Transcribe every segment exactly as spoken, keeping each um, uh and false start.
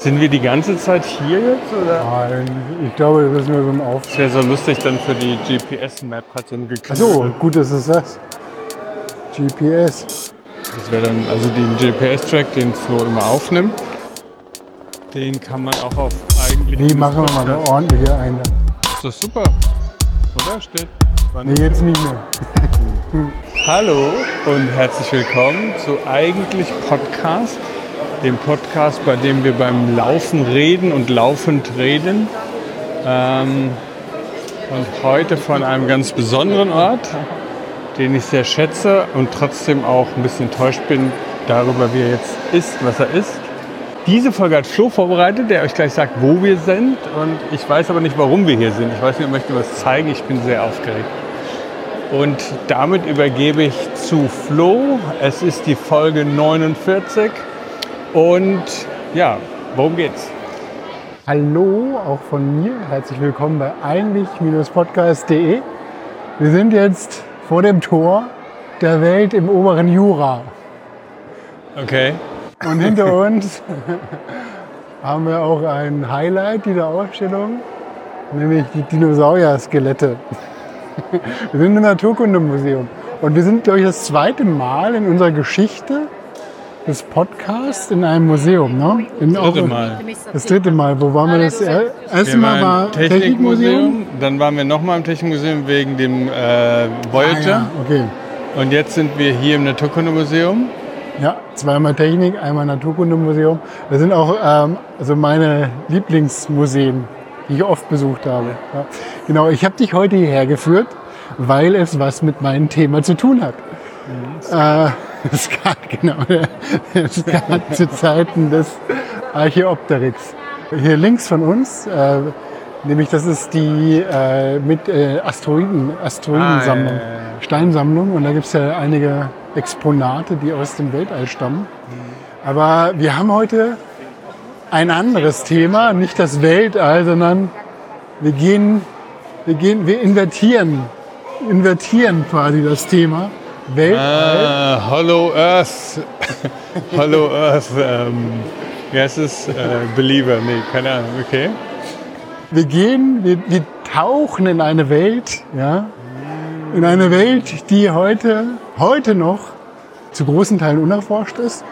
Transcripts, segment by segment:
Sind wir die ganze Zeit hier jetzt? Oder? Nein, ich glaube, das müssen wir beim Auf. Das wäre so lustig dann für die G P S-Map hat so ein geknüpft. Achso, gut, dass es das. G P S. Das wäre dann also den G P S-Track, den Flo immer aufnimmt. Den kann man auch auf eigentlich. Die machen wir mal eine ordentliche Einladung. Ist das super, oder? Steht. Nee, jetzt nicht mehr. Hallo und herzlich willkommen zu Eigentlich Podcast, dem Podcast, bei dem wir beim Laufen reden und laufend reden. Ähm, und heute von einem ganz besonderen Ort, den ich sehr schätze und trotzdem auch ein bisschen enttäuscht bin darüber, wie er jetzt ist, was er ist. Diese Folge hat Flo vorbereitet, der euch gleich sagt, wo wir sind. Und ich weiß aber nicht, warum wir hier sind. Ich weiß nicht, er möchte was zeigen. Ich bin sehr aufgeregt. Und damit übergebe ich zu Flo. Es ist die Folge neunundvierzig. Und ja, worum geht's? Hallo, auch von mir. Herzlich willkommen bei eigentlich Podcast punkt de. Wir sind jetzt vor dem Tor der Welt im oberen Jura. Okay. Und hinter uns haben wir auch ein Highlight dieser Ausstellung, nämlich die Dinosaurier-Skelette. Wir sind im Naturkundemuseum und wir sind, glaube ich, das zweite Mal in unserer Geschichte des Podcasts in einem Museum. Ne? In Das dritte Mal. Das dritte Mal. Wo waren wir das? Erste Mal war Technikmuseum. Dann waren wir nochmal im Technikmuseum wegen dem äh, Voyager. Ah, ja. Okay. Und jetzt sind wir hier im Naturkundemuseum. Ja, zweimal Technik, einmal Naturkundemuseum. Das sind auch ähm, also meine Lieblingsmuseen, die ich oft besucht habe. Ja. Genau, ich habe dich heute hierher geführt, weil es was mit meinem Thema zu tun hat. Mhm. Äh, es gab, genau, es gab zu Zeiten des Archaeopteryx. Hier links von uns, äh, nämlich das ist die äh, mit äh, Asteroiden, Asteroidensammlung, ah, ja, ja, ja. Steinsammlung. Und da gibt es ja einige Exponate, die aus dem Weltall stammen. Aber wir haben heute ein anderes Thema, nicht das Weltall, sondern wir gehen, wir gehen, wir invertieren, invertieren quasi das Thema Weltall. Ah, Hollow Earth, Hollow Earth, ähm, wie heißt es? Äh, Believer, nee, keine Ahnung, okay. Wir gehen, wir, wir tauchen in eine Welt, ja, in eine Welt, die heute, heute noch zu großen Teilen unerforscht ist.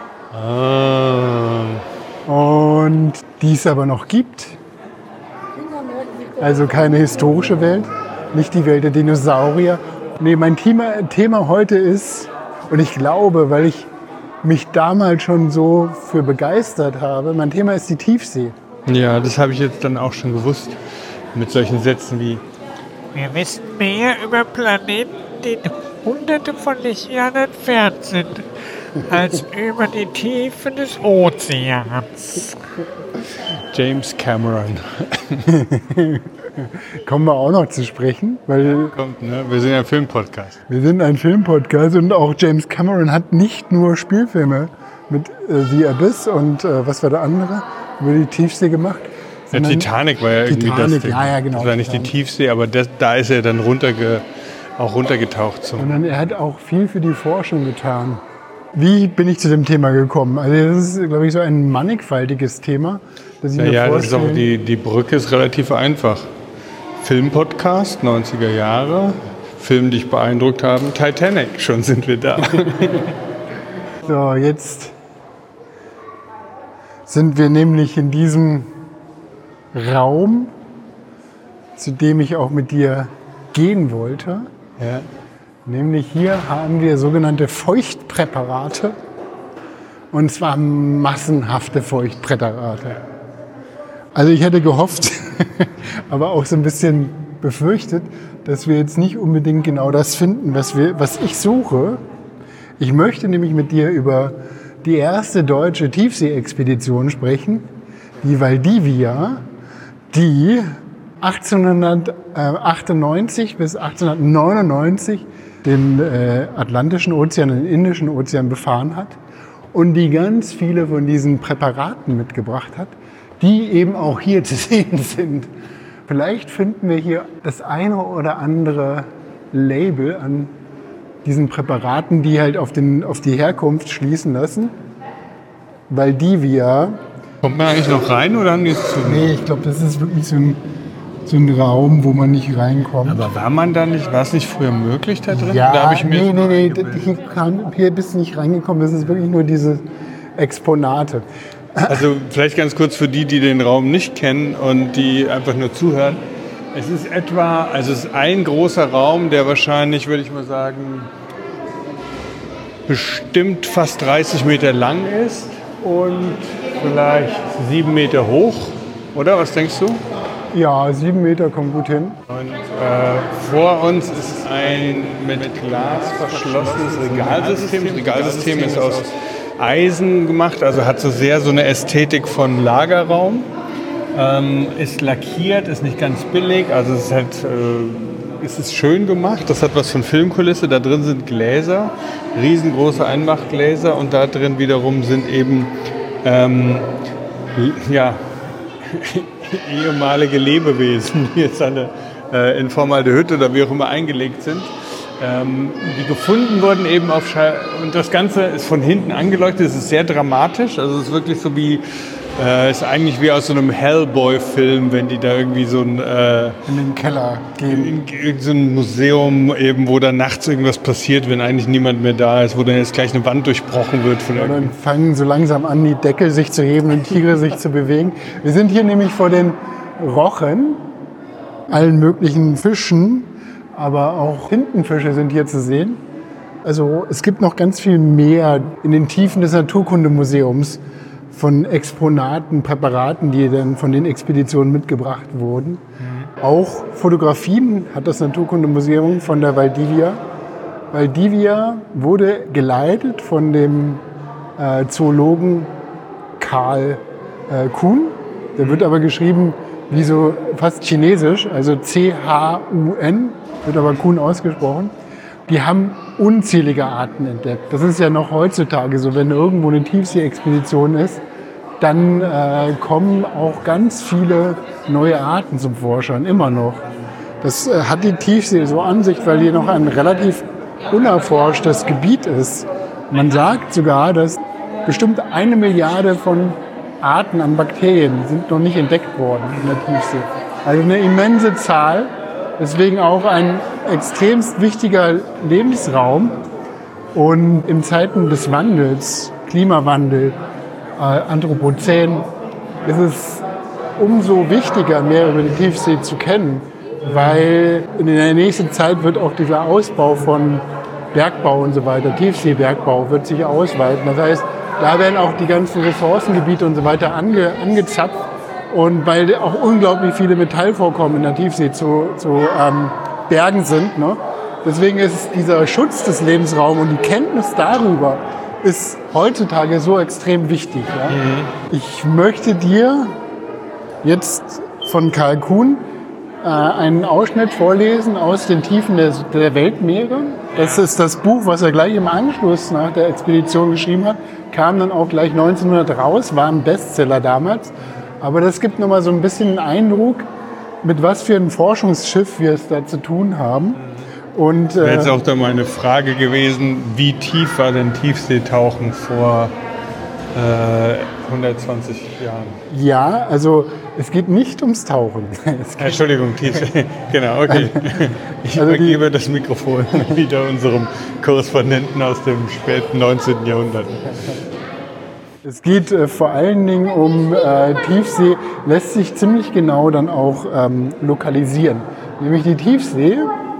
Ah. Und die es aber noch gibt. Also keine historische Welt, nicht die Welt der Dinosaurier. Nee, mein Thema, Thema heute ist, und ich glaube, weil ich mich damals schon so für begeistert habe, mein Thema ist die Tiefsee. Ja, das habe ich jetzt dann auch schon gewusst. Mit solchen Sätzen wie: Wir wissen mehr über Planeten, die hunderte von Lichtjahren entfernt sind, als über die Tiefen des Ozeans. James Cameron. Kommen wir auch noch zu sprechen, weil Kommt, ne? Wir sind ja ein Filmpodcast. Wir sind ein Filmpodcast und auch James Cameron hat nicht nur Spielfilme mit äh, The Abyss und äh, was war der andere über die Tiefsee gemacht. Ja, Titanic war ja irgendwie Titanic, das Ding. Ja, ja, genau. Das war nicht Titanic. Die Tiefsee, aber das, da ist er dann runterge, auch runtergetaucht. So. Sondern er hat auch viel für die Forschung getan. Wie bin ich zu dem Thema gekommen? Also das ist, glaube ich, so ein mannigfaltiges Thema. Das ich Ja, mir ja, das ist vorstellen- auch die, die Brücke ist relativ einfach. Filmpodcast, neunziger Jahre, Filme, die dich beeindruckt haben. Titanic, schon sind wir da. So, jetzt sind wir nämlich in diesem Raum, zu dem ich auch mit dir gehen wollte. Ja. Nämlich hier haben wir sogenannte Feuchtpräparate. Und zwar massenhafte Feuchtpräparate. Also ich hätte gehofft, aber auch so ein bisschen befürchtet, dass wir jetzt nicht unbedingt genau das finden, was, wir, was ich suche. Ich möchte nämlich mit dir über die erste deutsche Tiefsee-Expedition sprechen, die Valdivia, die achtzehnhundertachtundneunzig bis achtzehnhundertneunundneunzig den äh, Atlantischen Ozean, den Indischen Ozean befahren hat und die ganz viele von diesen Präparaten mitgebracht hat, die eben auch hier zu sehen sind. Vielleicht finden wir hier das eine oder andere Label an diesen Präparaten, die halt auf, den, auf die Herkunft schließen lassen. Valdivia Kommt man eigentlich noch rein oder haben die es zu? Nee, ich glaube, das ist wirklich so ein, so ein Raum, wo man nicht reinkommt. Aber war man da nicht, war es nicht früher möglich da drin? Ja, da hab ich mir nee, nee, nee, hier, kam, hier bist du nicht reingekommen, das ist wirklich nur diese Exponate. Also vielleicht ganz kurz für die, die den Raum nicht kennen und die einfach nur zuhören. Es ist etwa, also es ist ein großer Raum, der wahrscheinlich, würde ich mal sagen, bestimmt fast dreißig Meter lang ist und vielleicht sieben Meter hoch, oder? Was denkst du? Ja, sieben Meter kommt gut hin. Und äh, vor uns ist ein mit Glas verschlossenes Regalsystem. Das Regalsystem ist aus Eisen gemacht, also hat so sehr so eine Ästhetik von Lagerraum. Ähm, ist lackiert, ist nicht ganz billig, also es ist halt, äh, es ist schön gemacht. Das hat was von Filmkulisse. Da drin sind Gläser, riesengroße Einmachgläser und da drin wiederum sind eben ähm, ja, ehemalige Lebewesen, die jetzt eine, äh, in Formaldehyd oder wie auch immer eingelegt sind. Ähm, die gefunden wurden eben auf Schall. Und das Ganze ist von hinten angeleuchtet. Es ist sehr dramatisch. Also es ist wirklich so wie, äh, ist eigentlich wie aus so einem Hellboy-Film, wenn die da irgendwie so ein äh, in den Keller gehen. In, in so ein Museum eben, wo da nachts irgendwas passiert, wenn eigentlich niemand mehr da ist, wo dann jetzt gleich eine Wand durchbrochen wird. Von und dann fangen so langsam an, die Deckel sich zu heben und Tiere sich zu bewegen. Wir sind hier nämlich vor den Rochen, allen möglichen Fischen, aber auch Tintenfische sind hier zu sehen. Also es gibt noch ganz viel mehr in den Tiefen des Naturkundemuseums von Exponaten, Präparaten, die dann von den Expeditionen mitgebracht wurden. Mhm. Auch Fotografien hat das Naturkundemuseum von der Valdivia. Valdivia wurde geleitet von dem äh, Zoologen Karl äh, Kuhn. Der wird aber geschrieben wie so fast chinesisch, also C H U N, wird aber Kuhn ausgesprochen. Die haben unzählige Arten entdeckt. Das ist ja noch heutzutage so, wenn irgendwo eine Tiefsee-Expedition ist, dann äh, kommen auch ganz viele neue Arten zum Vorschein, immer noch. Das äh, hat die Tiefsee so an sich, weil hier noch ein relativ unerforschtes Gebiet ist. Man sagt sogar, dass bestimmt eine Milliarde von Arten an Bakterien sind noch nicht entdeckt worden in der Tiefsee. Also eine immense Zahl, deswegen auch ein extremst wichtiger Lebensraum. Und in Zeiten des Wandels, Klimawandel, äh, Anthropozän, ist es umso wichtiger, mehr über die Tiefsee zu kennen, weil in der nächsten Zeit wird auch dieser Ausbau von Bergbau und so weiter, Tiefseebergbau, wird sich ausweiten. Das heißt, da werden auch die ganzen Ressourcengebiete und so weiter ange, angezapft. Und weil auch unglaublich viele Metallvorkommen in der Tiefsee zu, zu ähm, bergen sind. Ne? Deswegen ist dieser Schutz des Lebensraums und die Kenntnis darüber ist heutzutage so extrem wichtig. Ja? Mhm. Ich möchte dir jetzt von Karl Kuhn äh, einen Ausschnitt vorlesen aus den Tiefen der, der Weltmeere. Das ist das Buch, was er gleich im Anschluss nach der Expedition geschrieben hat. Kam dann auch gleich neunzehnhundert raus, war ein Bestseller damals. Aber das gibt nochmal so ein bisschen einen Eindruck, mit was für einem Forschungsschiff wir es da zu tun haben. Und, wäre äh, jetzt auch da mal eine Frage gewesen, wie tief war denn Tiefseetauchen vor äh, hundertzwanzig Jahren? Ja, also es geht nicht ums Tauchen. Es geht Entschuldigung, Tiefsee. Genau, okay. Ich also übergebe die, das Mikrofon wieder unserem Korrespondenten aus dem späten neunzehnten Jahrhundert. Es geht äh, vor allen Dingen um äh, Tiefsee, lässt sich ziemlich genau dann auch ähm, lokalisieren. Nämlich die Tiefsee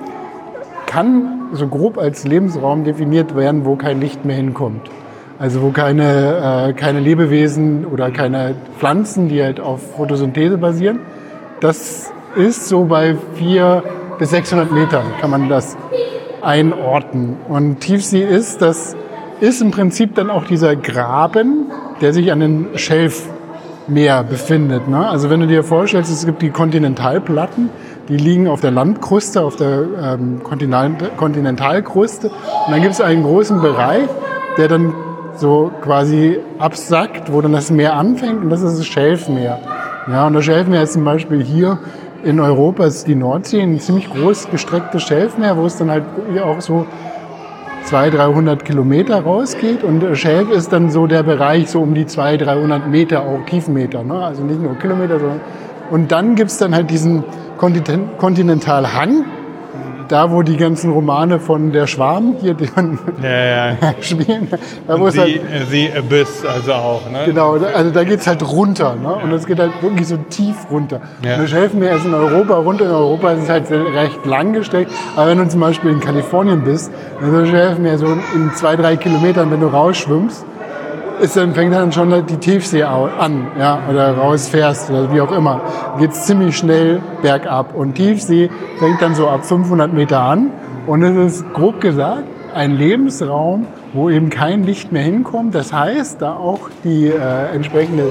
kann so grob als Lebensraum definiert werden, wo kein Licht mehr hinkommt. Also wo keine, äh, keine Lebewesen oder keine Pflanzen, die halt auf Photosynthese basieren. Das ist so bei vierhundert bis sechshundert Metern kann man das einordnen. Und Tiefsee ist, das ist im Prinzip dann auch dieser Graben, der sich an den Schelfmeer befindet. Ne? Also wenn du dir vorstellst, es gibt die Kontinentalplatten, die liegen auf der Landkruste, auf der ähm, Kontinent- Kontinentalkruste. Und dann gibt es einen großen Bereich, der dann so quasi absackt, wo dann das Meer anfängt, und das ist das Schelfmeer. Ja, und das Schelfmeer ist zum Beispiel hier in Europa, ist die Nordsee, ein ziemlich groß gestrecktes Schelfmeer, wo es dann halt auch so zweihundert, dreihundert Kilometer rausgeht. Und äh, Schelf ist dann so der Bereich so um die zweihundert, dreihundert Meter, auch Tiefmeter. Ne? Also nicht nur Kilometer, sondern... Und dann gibt es dann halt diesen Kontinent- Kontinentalhang, da wo die ganzen Romane von der Schwarm hier die man Ja, ja. spielen. Da wo Und es The, halt, The Abyss also auch, ne? genau, da- also da geht es halt runter. Ne? Und es geht halt wirklich so tief runter. Ja. Und das Schelfmeer ist in Europa runter. In Europa ist es halt recht lang gestreckt. Aber wenn du zum Beispiel in Kalifornien bist, dann ist das Schelfmeer so in zwei, drei Kilometern, wenn du rausschwimmst, ist dann, fängt dann schon die Tiefsee au- an, ja, oder rausfährst oder wie auch immer. Geht es ziemlich schnell bergab. Und Tiefsee fängt dann so ab fünfhundert Meter an. Und es ist grob gesagt ein Lebensraum, wo eben kein Licht mehr hinkommt. Das heißt, da auch die äh, entsprechende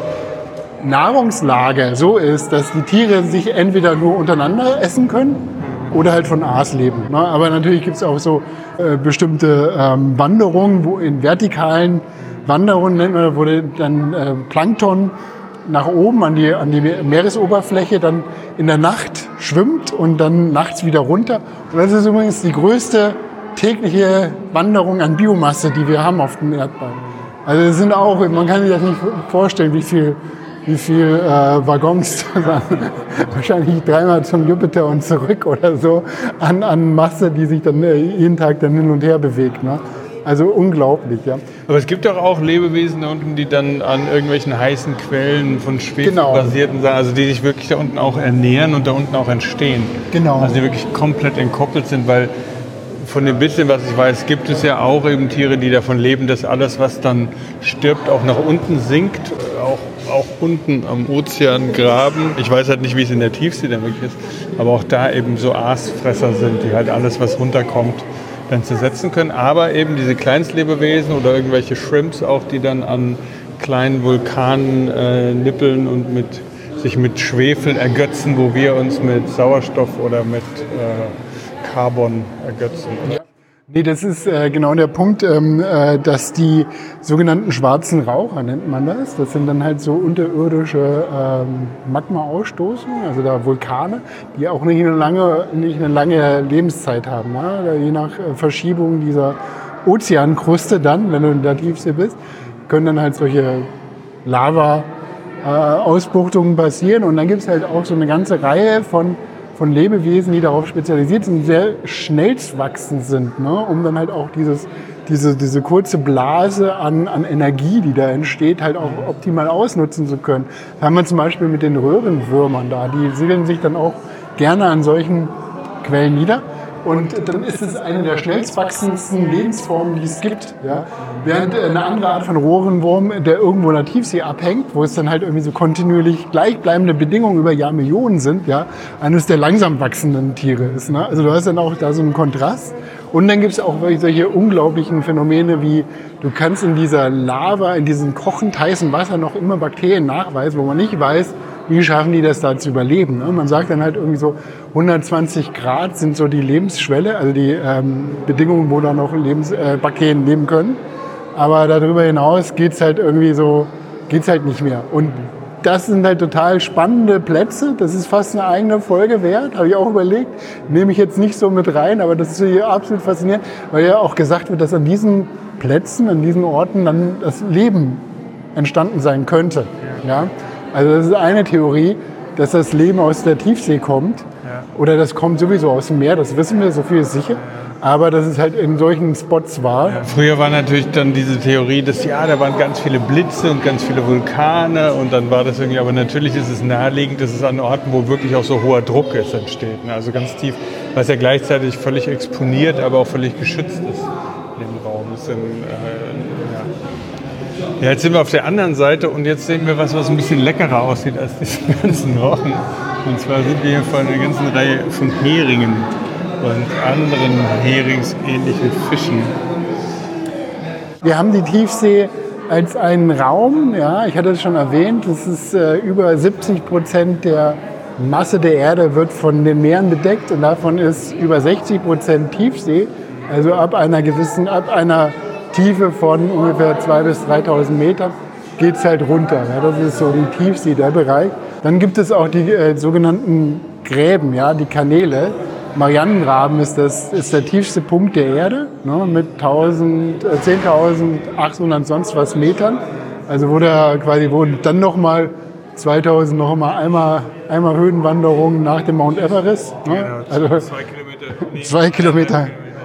Nahrungslage so ist, dass die Tiere sich entweder nur untereinander essen können oder halt von Aas leben. Ne? Aber natürlich gibt es auch so äh, bestimmte ähm, Wanderungen, wo in vertikalen Wanderungen nennt man, wo dann äh, Plankton nach oben an die, an die Meeresoberfläche dann in der Nacht schwimmt und dann nachts wieder runter. Und das ist übrigens die größte tägliche Wanderung an Biomasse, die wir haben auf dem Erdball. Also es sind auch, man kann sich das nicht vorstellen, wie viel, wie viel äh, Waggons, wahrscheinlich dreimal zum Jupiter und zurück oder so, an, an Masse, die sich dann äh, jeden Tag dann hin und her bewegt. Ne? Also unglaublich, ja. Aber es gibt doch auch Lebewesen da unten, die dann an irgendwelchen heißen Quellen von Schwefel Genau. basierten Sachen, also die sich wirklich da unten auch ernähren und da unten auch entstehen. Genau. Also die wirklich komplett entkoppelt sind, weil von dem bisschen, was ich weiß, gibt es ja auch eben Tiere, die davon leben, dass alles, was dann stirbt, auch nach unten sinkt, auch, auch unten am Ozeangraben. Ich weiß halt nicht, wie es in der Tiefsee dann wirklich ist, aber auch da eben so Aasfresser sind, die halt alles, was runterkommt, dann zersetzen können. Aber eben diese Kleinstlebewesen oder irgendwelche Shrimps auch, die dann an kleinen Vulkanen äh, nippeln und mit, sich mit Schwefel ergötzen, wo wir uns mit Sauerstoff oder mit äh, Carbon ergötzen. Ja. Nee, das ist äh, genau der Punkt, ähm, äh, dass die sogenannten schwarzen Raucher, nennt man das, das sind dann halt so unterirdische ähm, Magma-Ausstoßungen, also da Vulkane, die auch nicht eine lange, nicht eine lange Lebenszeit haben. Ne? Je nach äh, Verschiebung dieser Ozeankruste dann, wenn du in der Tiefsee bist, können dann halt solche Lava-Ausbuchtungen äh, passieren. Und dann gibt es halt auch so eine ganze Reihe von von Lebewesen, die darauf spezialisiert sind, sehr schnell wachsend sind, ne? Um dann halt auch dieses, diese, diese kurze Blase an, an Energie, die da entsteht, halt auch optimal ausnutzen zu können. Das haben wir zum Beispiel mit den Röhrenwürmern da, die siedeln sich dann auch gerne an solchen Quellen nieder. Und dann ist es eine der schnellst wachsendsten Lebensformen, die es gibt. Ja? Während eine andere Art von Röhrenwurm, der irgendwo in der Tiefsee abhängt, wo es dann halt irgendwie so kontinuierlich gleichbleibende Bedingungen über Jahrmillionen sind, ja, eines der langsam wachsenden Tiere ist. Ne? Also du hast dann auch da so einen Kontrast. Und dann gibt es auch solche unglaublichen Phänomene wie, du kannst in dieser Lava, in diesem kochend heißen Wasser noch immer Bakterien nachweisen, wo man nicht weiß, wie schaffen die das da zu überleben. Ne? Man sagt dann halt irgendwie so, hundertzwanzig Grad sind so die Lebensschwelle, also die ähm, Bedingungen, wo da noch Lebens, äh, Bakterien leben können. Aber darüber hinaus geht's halt irgendwie so, geht's halt nicht mehr. Und das sind halt total spannende Plätze. Das ist fast eine eigene Folge wert, habe ich auch überlegt. Nehme ich jetzt nicht so mit rein, aber das ist hier absolut faszinierend, weil ja auch gesagt wird, dass an diesen Plätzen, an diesen Orten dann das Leben entstanden sein könnte. Ja? Also das ist eine Theorie, dass das Leben aus der Tiefsee kommt. Ja. Oder das kommt sowieso aus dem Meer, das wissen wir, so viel ist sicher. Aber dass es halt in solchen Spots war. Ja, früher war natürlich dann diese Theorie, dass ja, da waren ganz viele Blitze und ganz viele Vulkane und dann war das irgendwie, aber natürlich ist es naheliegend, dass es an Orten, wo wirklich auch so hoher Druck ist, entsteht. Ne? Also ganz tief, was ja gleichzeitig völlig exponiert, aber auch völlig geschützt ist in dem Raum. Das sind, äh, ja. Ja, jetzt sind wir auf der anderen Seite und jetzt sehen wir was, was ein bisschen leckerer aussieht als diese ganzen Rochen. Und zwar sind wir hier vor einer ganzen Reihe von Heringen und anderen heringsähnlichen Fischen. Wir haben die Tiefsee als einen Raum, ja, ich hatte es schon erwähnt, das ist äh, über siebzig Prozent der Masse der Erde wird von den Meeren bedeckt und davon ist über sechzig Prozent Tiefsee, also ab einer gewissen, ab einer Tiefe von ungefähr zweitausend bis dreitausend Metern geht es halt runter. Ja, das ist so die Tiefsee, der Bereich. Dann gibt es auch die äh, sogenannten Gräben, ja, die Kanäle. Marianengraben ist, das, ist der tiefste Punkt der Erde, ne, mit zehntausendachthundert sonst was Metern. Also wo der quasi, wo dann nochmal zweitausend noch mal einmal, einmal Höhenwanderung nach dem Mount Everest. Ne? Genau, also zwei Kilometer. Nee, zwei Kilometer.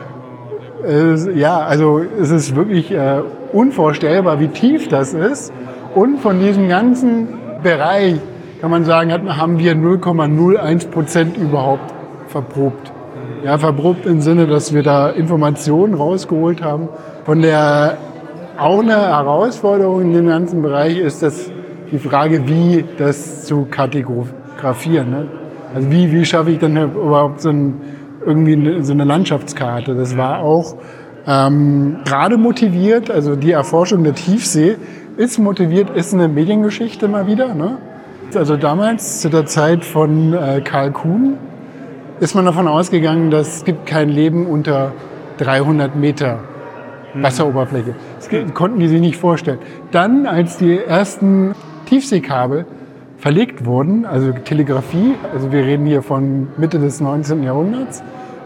Äh, ja, also es ist wirklich äh, unvorstellbar, wie tief das ist. Und von diesem ganzen Bereich, kann man sagen, hat, haben wir null Komma null eins Prozent überhaupt verprobt. Ja, verprobt im Sinne, dass wir da Informationen rausgeholt haben. Von der auch eine Herausforderung in dem ganzen Bereich ist das die Frage, wie das zu kartografieren. Ne? Also wie, wie schaffe ich dann überhaupt so, ein, irgendwie eine, so eine Landschaftskarte? Das war auch ähm, gerade motiviert, also die Erforschung der Tiefsee ist motiviert, ist eine Mediengeschichte mal wieder. Ne? Also damals, zu der Zeit von äh, Karl Kuhn, ist man davon ausgegangen, dass es gibt kein Leben unter dreihundert Meter Wasseroberfläche. Das konnten die sich nicht vorstellen. Dann, als die ersten Tiefseekabel verlegt wurden, also Telegrafie, also wir reden hier von Mitte des neunzehnten Jahrhunderts,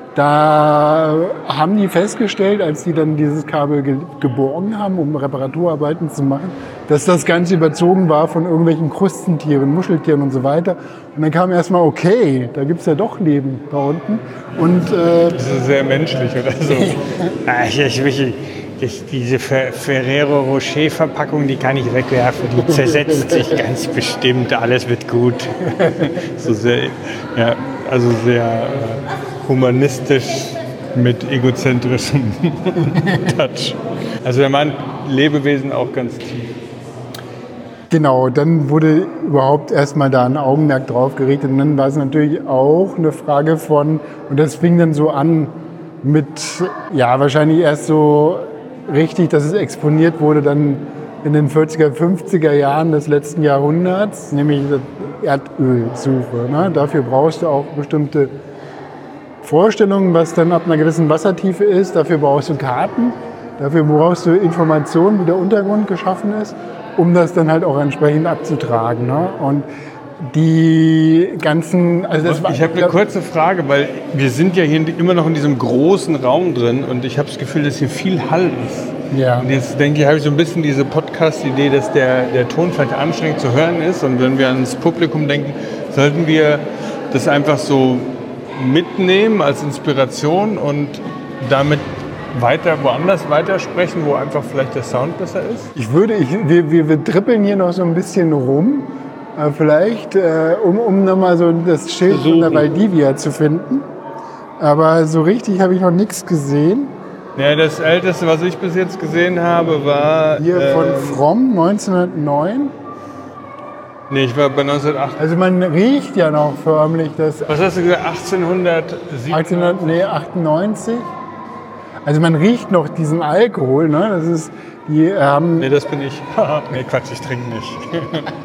da haben die festgestellt, als die dann dieses Kabel ge- geborgen haben, um Reparaturarbeiten zu machen, dass das Ganze überzogen war von irgendwelchen Krustentieren, Muscheltieren und so weiter. Und dann kam erstmal, okay, da gibt es ja doch Leben da unten. Und, äh, das ist sehr menschlich oder so. Ah, ich, ich, ich, ich, diese Fer- Ferrero Rocher Verpackung, die kann ich wegwerfen. Die zersetzt sich ganz bestimmt. Alles wird gut. So sehr, ja, also sehr äh, humanistisch mit egozentrischem Touch. Also er meint Lebewesen auch ganz tief. Genau, dann wurde überhaupt erstmal da ein Augenmerk drauf gerichtet. Und dann war es natürlich auch eine Frage von, und das fing dann so an mit, ja, wahrscheinlich erst so richtig, dass es exponiert wurde dann in den vierziger, fünfziger Jahren des letzten Jahrhunderts, nämlich die Erdölsuche. Ne? Dafür brauchst du auch bestimmte Vorstellungen, was dann ab einer gewissen Wassertiefe ist. Dafür brauchst du Karten, dafür brauchst du Informationen, wie der Untergrund geschaffen ist, um das dann halt auch entsprechend abzutragen. Ne? Und die ganzen... Also das war, ich habe eine kurze Frage, weil wir sind ja hier immer noch in diesem großen Raum drin und ich habe das Gefühl, dass hier viel Hall ist. Ja. Und jetzt denke ich, habe ich so ein bisschen diese Podcast-Idee, dass der, der Ton vielleicht anstrengend zu hören ist. Und wenn wir ans Publikum denken, sollten wir das einfach so mitnehmen als Inspiration und damit weiter woanders weitersprechen, wo einfach vielleicht der Sound besser ist? Ich würde, ich, wir, wir, wir trippeln hier noch so ein bisschen rum, äh, vielleicht, äh, um, um nochmal so das Schild von der Valdivia zu finden. Aber so richtig habe ich noch nichts gesehen. Ja, das älteste, was ich bis jetzt gesehen habe, war... Hier von ähm, Fromm, neunzehnhundertneun. Nee, ich war bei neunzehnhundertacht. Also man riecht ja noch förmlich das Was hast du gesagt? achtzehnhundertsiebzig? achtzehnhundertachtundneunzig. Also man riecht noch diesen Alkohol, ne? Das ist, die haben... Nee, das bin ich. Nee, Quatsch, ich trinke nicht.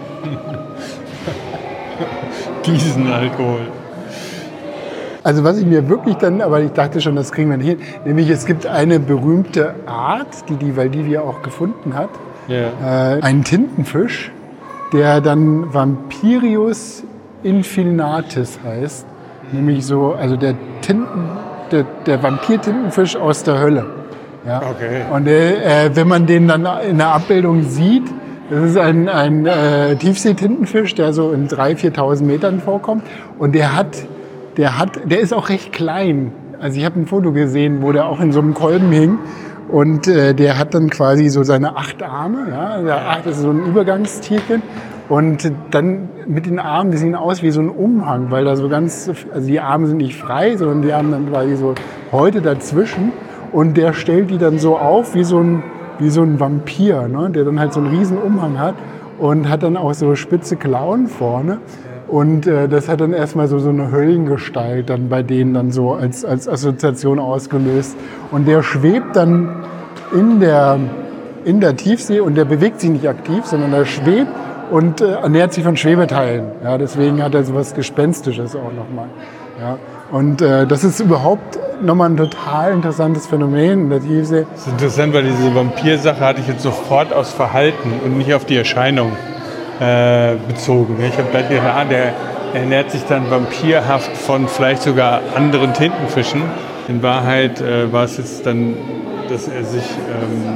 Diesen Alkohol. Also was ich mir wirklich dann, aber ich dachte schon, das kriegen wir nicht hin, nämlich es gibt eine berühmte Art, die die Valdivia auch gefunden hat, Ja. äh, einen Tintenfisch, der dann Vampirius infilnatis heißt, nämlich so, also der Tinten, der, der Vampir-Tintenfisch aus der Hölle. Ja. Okay. Und äh, wenn man den dann in der Abbildung sieht, das ist ein, ein äh, Tiefseetintenfisch, der so in dreitausend, viertausend Metern vorkommt und der hat Der, hat, der ist auch recht klein. Also ich habe ein Foto gesehen, wo der auch in so einem Kolben hing. Und äh, der hat dann quasi so seine acht Arme. Ja? Der acht ist so ein Übergangstierchen. Und dann mit den Armen, die sehen aus wie so ein Umhang, weil da so ganz, also die Arme sind nicht frei, sondern die haben dann quasi so Häute dazwischen. Und der stellt die dann so auf wie so ein, wie so ein Vampir, ne? Der dann halt so einen riesen Umhang hat und hat dann auch so spitze Klauen vorne. Und äh, das hat dann erstmal so, so eine Höllengestalt dann bei denen dann so als, als Assoziation ausgelöst. Und der schwebt dann in der, in der Tiefsee und der bewegt sich nicht aktiv, sondern der schwebt und äh, ernährt sich von Schwebeteilen. Ja, deswegen hat er so was Gespenstisches auch nochmal. Ja. Und äh, das ist überhaupt nochmal ein total interessantes Phänomen in der Tiefsee. Das ist interessant, weil diese Vampir-Sache hatte ich jetzt sofort aus Verhalten und nicht auf die Erscheinung äh, bezogen. Ich habe gleich gedacht, ah, der, ernährt sich dann vampirhaft von vielleicht sogar anderen Tintenfischen. In Wahrheit äh, war es jetzt dann, dass er sich ähm,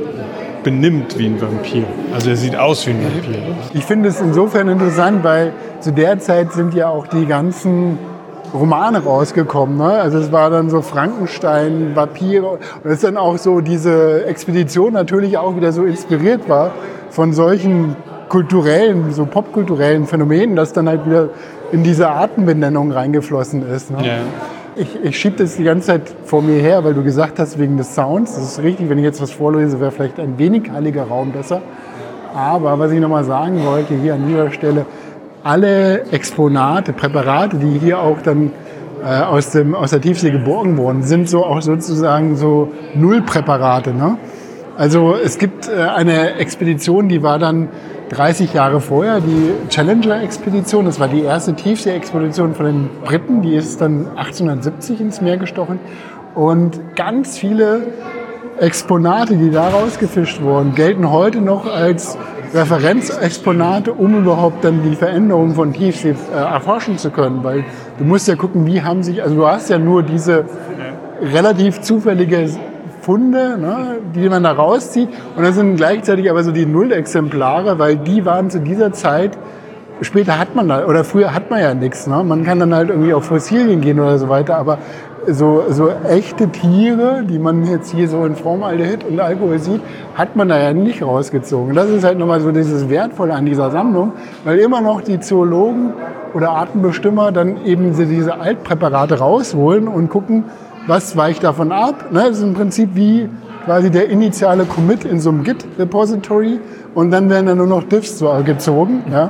benimmt wie ein Vampir. Also er sieht aus wie ein Vampir. Ich finde es insofern interessant, weil zu der Zeit sind ja auch die ganzen Romane rausgekommen. Ne? Also es war dann so Frankenstein, Vampire. Und es ist dann auch so, diese Expedition natürlich auch wieder so inspiriert war von solchen kulturellen, so popkulturellen Phänomenen, dass dann halt wieder in diese Artenbenennung reingeflossen ist. Ne? Ja. Ich, ich schiebe das die ganze Zeit vor mir her, weil du gesagt hast, wegen des Sounds. Das ist richtig, wenn ich jetzt was vorlese, wäre vielleicht ein wenig heiliger Raum besser. Aber was ich nochmal sagen wollte, hier an dieser Stelle, alle Exponate, Präparate, die hier auch dann äh, aus, dem, aus der Tiefsee geborgen wurden, sind so auch sozusagen so Nullpräparate. Ne? Also es gibt äh, eine Expedition, die war dann dreißig Jahre vorher, die Challenger-Expedition. Das war die erste Tiefsee-Expedition von den Briten. Die ist dann achtzehnhundertsiebzig ins Meer gestochen. Und ganz viele Exponate, die da rausgefischt wurden, gelten heute noch als Referenzexponate, um überhaupt dann die Veränderung von Tiefsee äh, erforschen zu können. Weil du musst ja gucken, wie haben sich, also du hast ja nur diese relativ zufällige Funde, ne, die man da rauszieht. Und das sind gleichzeitig aber so die Nullexemplare, weil die waren zu dieser Zeit, später hat man da, oder früher hat man ja nichts. Ne? Man kann dann halt irgendwie auf Fossilien gehen oder so weiter, aber so, so echte Tiere, die man jetzt hier so in Formaldehyd und Alkohol sieht, hat man da ja nicht rausgezogen. Das ist halt nochmal so dieses Wertvolle an dieser Sammlung, weil immer noch die Zoologen oder Artenbestimmer dann eben diese Altpräparate rausholen und gucken, was weicht davon ab. Das ist im Prinzip wie quasi der initiale Commit in so einem Git-Repository und dann werden dann nur noch Diffs so gezogen. Ja.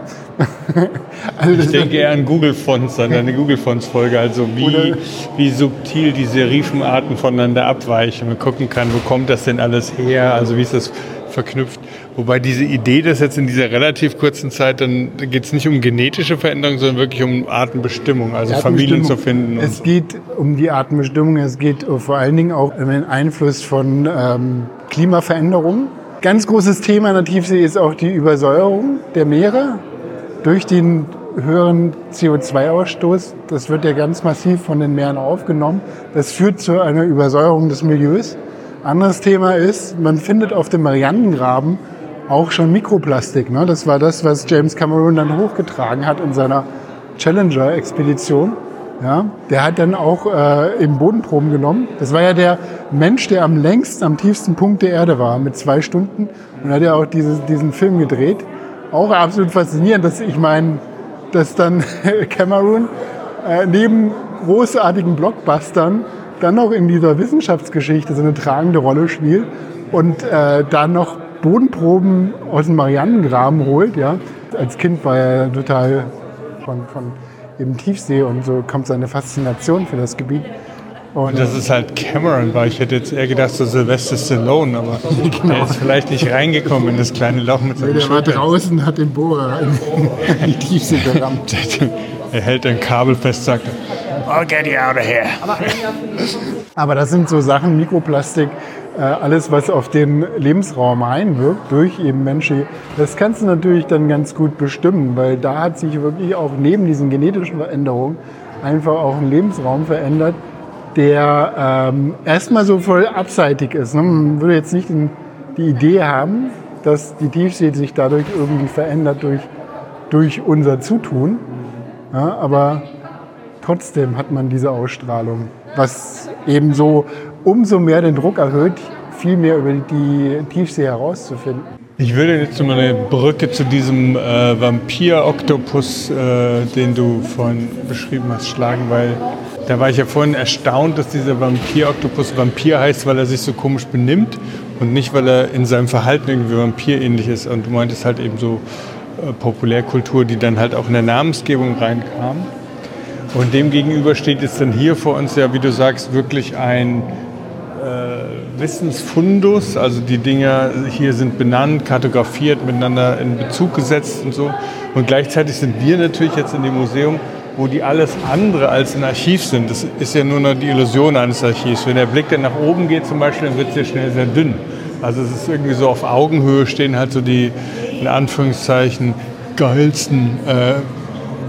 Also ich denke eher an Google-Fonts, an eine Google-Fonts-Folge, also wie, wie subtil die Serifenarten voneinander abweichen. Man gucken kann, wo kommt das denn alles her, also wie ist das verknüpft. Wobei diese Idee, dass jetzt in dieser relativ kurzen Zeit, dann geht es nicht um genetische Veränderung, sondern wirklich um Artenbestimmung, also Familien zu finden. Es so. geht um die Artenbestimmung, es geht vor allen Dingen auch um den Einfluss von ähm, Klimaveränderungen. Ganz großes Thema in der Tiefsee ist auch die Übersäuerung der Meere durch den höheren C O zwei Ausstoß. Das wird ja ganz massiv von den Meeren aufgenommen. Das führt zu einer Übersäuerung des Milieus. Anderes Thema ist, man findet auf dem Marianengraben auch schon Mikroplastik. Ne? Das war das, was James Cameron dann hochgetragen hat in seiner Challenger-Expedition. Ja? Der hat dann auch äh, eben Bodenproben genommen. Das war ja der Mensch, der am längsten, am tiefsten Punkt der Erde war, mit zwei Stunden. Und hat ja auch dieses, diesen Film gedreht. Auch absolut faszinierend, dass ich meine, dass dann Cameron äh, neben großartigen Blockbustern dann noch in dieser Wissenschaftsgeschichte so eine tragende Rolle spielt und äh, dann noch Bodenproben aus dem Marianengraben holt. Ja. Als Kind war er total von, von eben Tiefsee und so kommt seine Faszination für das Gebiet. Und das ist halt Cameron, weil ich hätte jetzt eher gedacht, so Sylvester Stallone, aber genau. Der ist vielleicht nicht reingekommen in das kleine Loch mit seinem Der war draußen, hat den Bohrer in die Tiefsee gerammt. Er hält ein Kabel fest, sagt, I'll get you out of here. Aber das sind so Sachen, Mikroplastik, äh, alles, was auf den Lebensraum einwirkt, durch eben Menschen, das kannst du natürlich dann ganz gut bestimmen, weil da hat sich wirklich auch neben diesen genetischen Veränderungen einfach auch ein Lebensraum verändert, der ähm, erstmal so voll abseitig ist. Ne? Man würde jetzt nicht in, die Idee haben, dass die Tiefsee sich dadurch irgendwie verändert durch, durch unser Zutun. Ja, aber trotzdem hat man diese Ausstrahlung, was eben so umso mehr den Druck erhöht, viel mehr über die Tiefsee herauszufinden. Ich würde jetzt mal eine Brücke zu diesem äh, Vampir-Oktopus, äh, den du vorhin beschrieben hast, schlagen, weil da war ich ja vorhin erstaunt, dass dieser Vampir-Oktopus Vampir heißt, weil er sich so komisch benimmt und nicht, weil er in seinem Verhalten irgendwie vampirähnlich ist. Und du meintest halt eben so äh, Populärkultur, die dann halt auch in der Namensgebung reinkam. Und dem gegenüber steht jetzt dann hier vor uns ja, wie du sagst, wirklich ein äh, Wissensfundus. Also die Dinger hier sind benannt, kartografiert, miteinander in Bezug gesetzt und so. Und gleichzeitig sind wir natürlich jetzt in dem Museum, wo die alles andere als ein Archiv sind. Das ist ja nur noch die Illusion eines Archivs. Wenn der Blick dann nach oben geht zum Beispiel, dann wird es ja schnell sehr dünn. Also es ist irgendwie so auf Augenhöhe stehen halt so die, in Anführungszeichen, geilsten äh,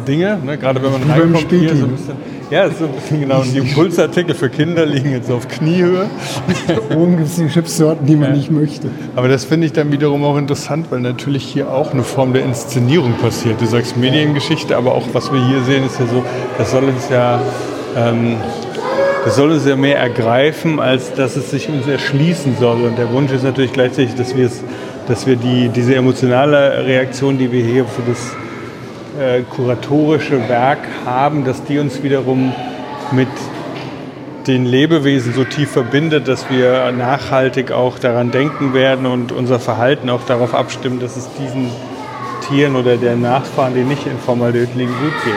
Dinge, ne? Gerade wenn man Wie beim reinkommt hier Späti. so ein bisschen. Ja, ist so ein bisschen genau. Und die Impulsartikel für Kinder liegen jetzt auf Kniehöhe. Oben gibt es die Chipssorten, die man Ja. nicht möchte. Aber das finde ich dann wiederum auch interessant, weil natürlich hier auch eine Form der Inszenierung passiert. Du sagst Mediengeschichte, aber auch was wir hier sehen, ist ja so, das soll uns ja, ähm, das soll uns ja mehr ergreifen, als dass es sich uns erschließen soll. Und der Wunsch ist natürlich gleichzeitig, dass wir es, dass wir die, diese emotionale Reaktion, die wir hier für das äh, kuratorische Werk haben, dass die uns wiederum mit den Lebewesen so tief verbindet, dass wir nachhaltig auch daran denken werden und unser Verhalten auch darauf abstimmen, dass es diesen Tieren oder der Nachfahren, die nicht in Formaldehyd liegen, gut geht.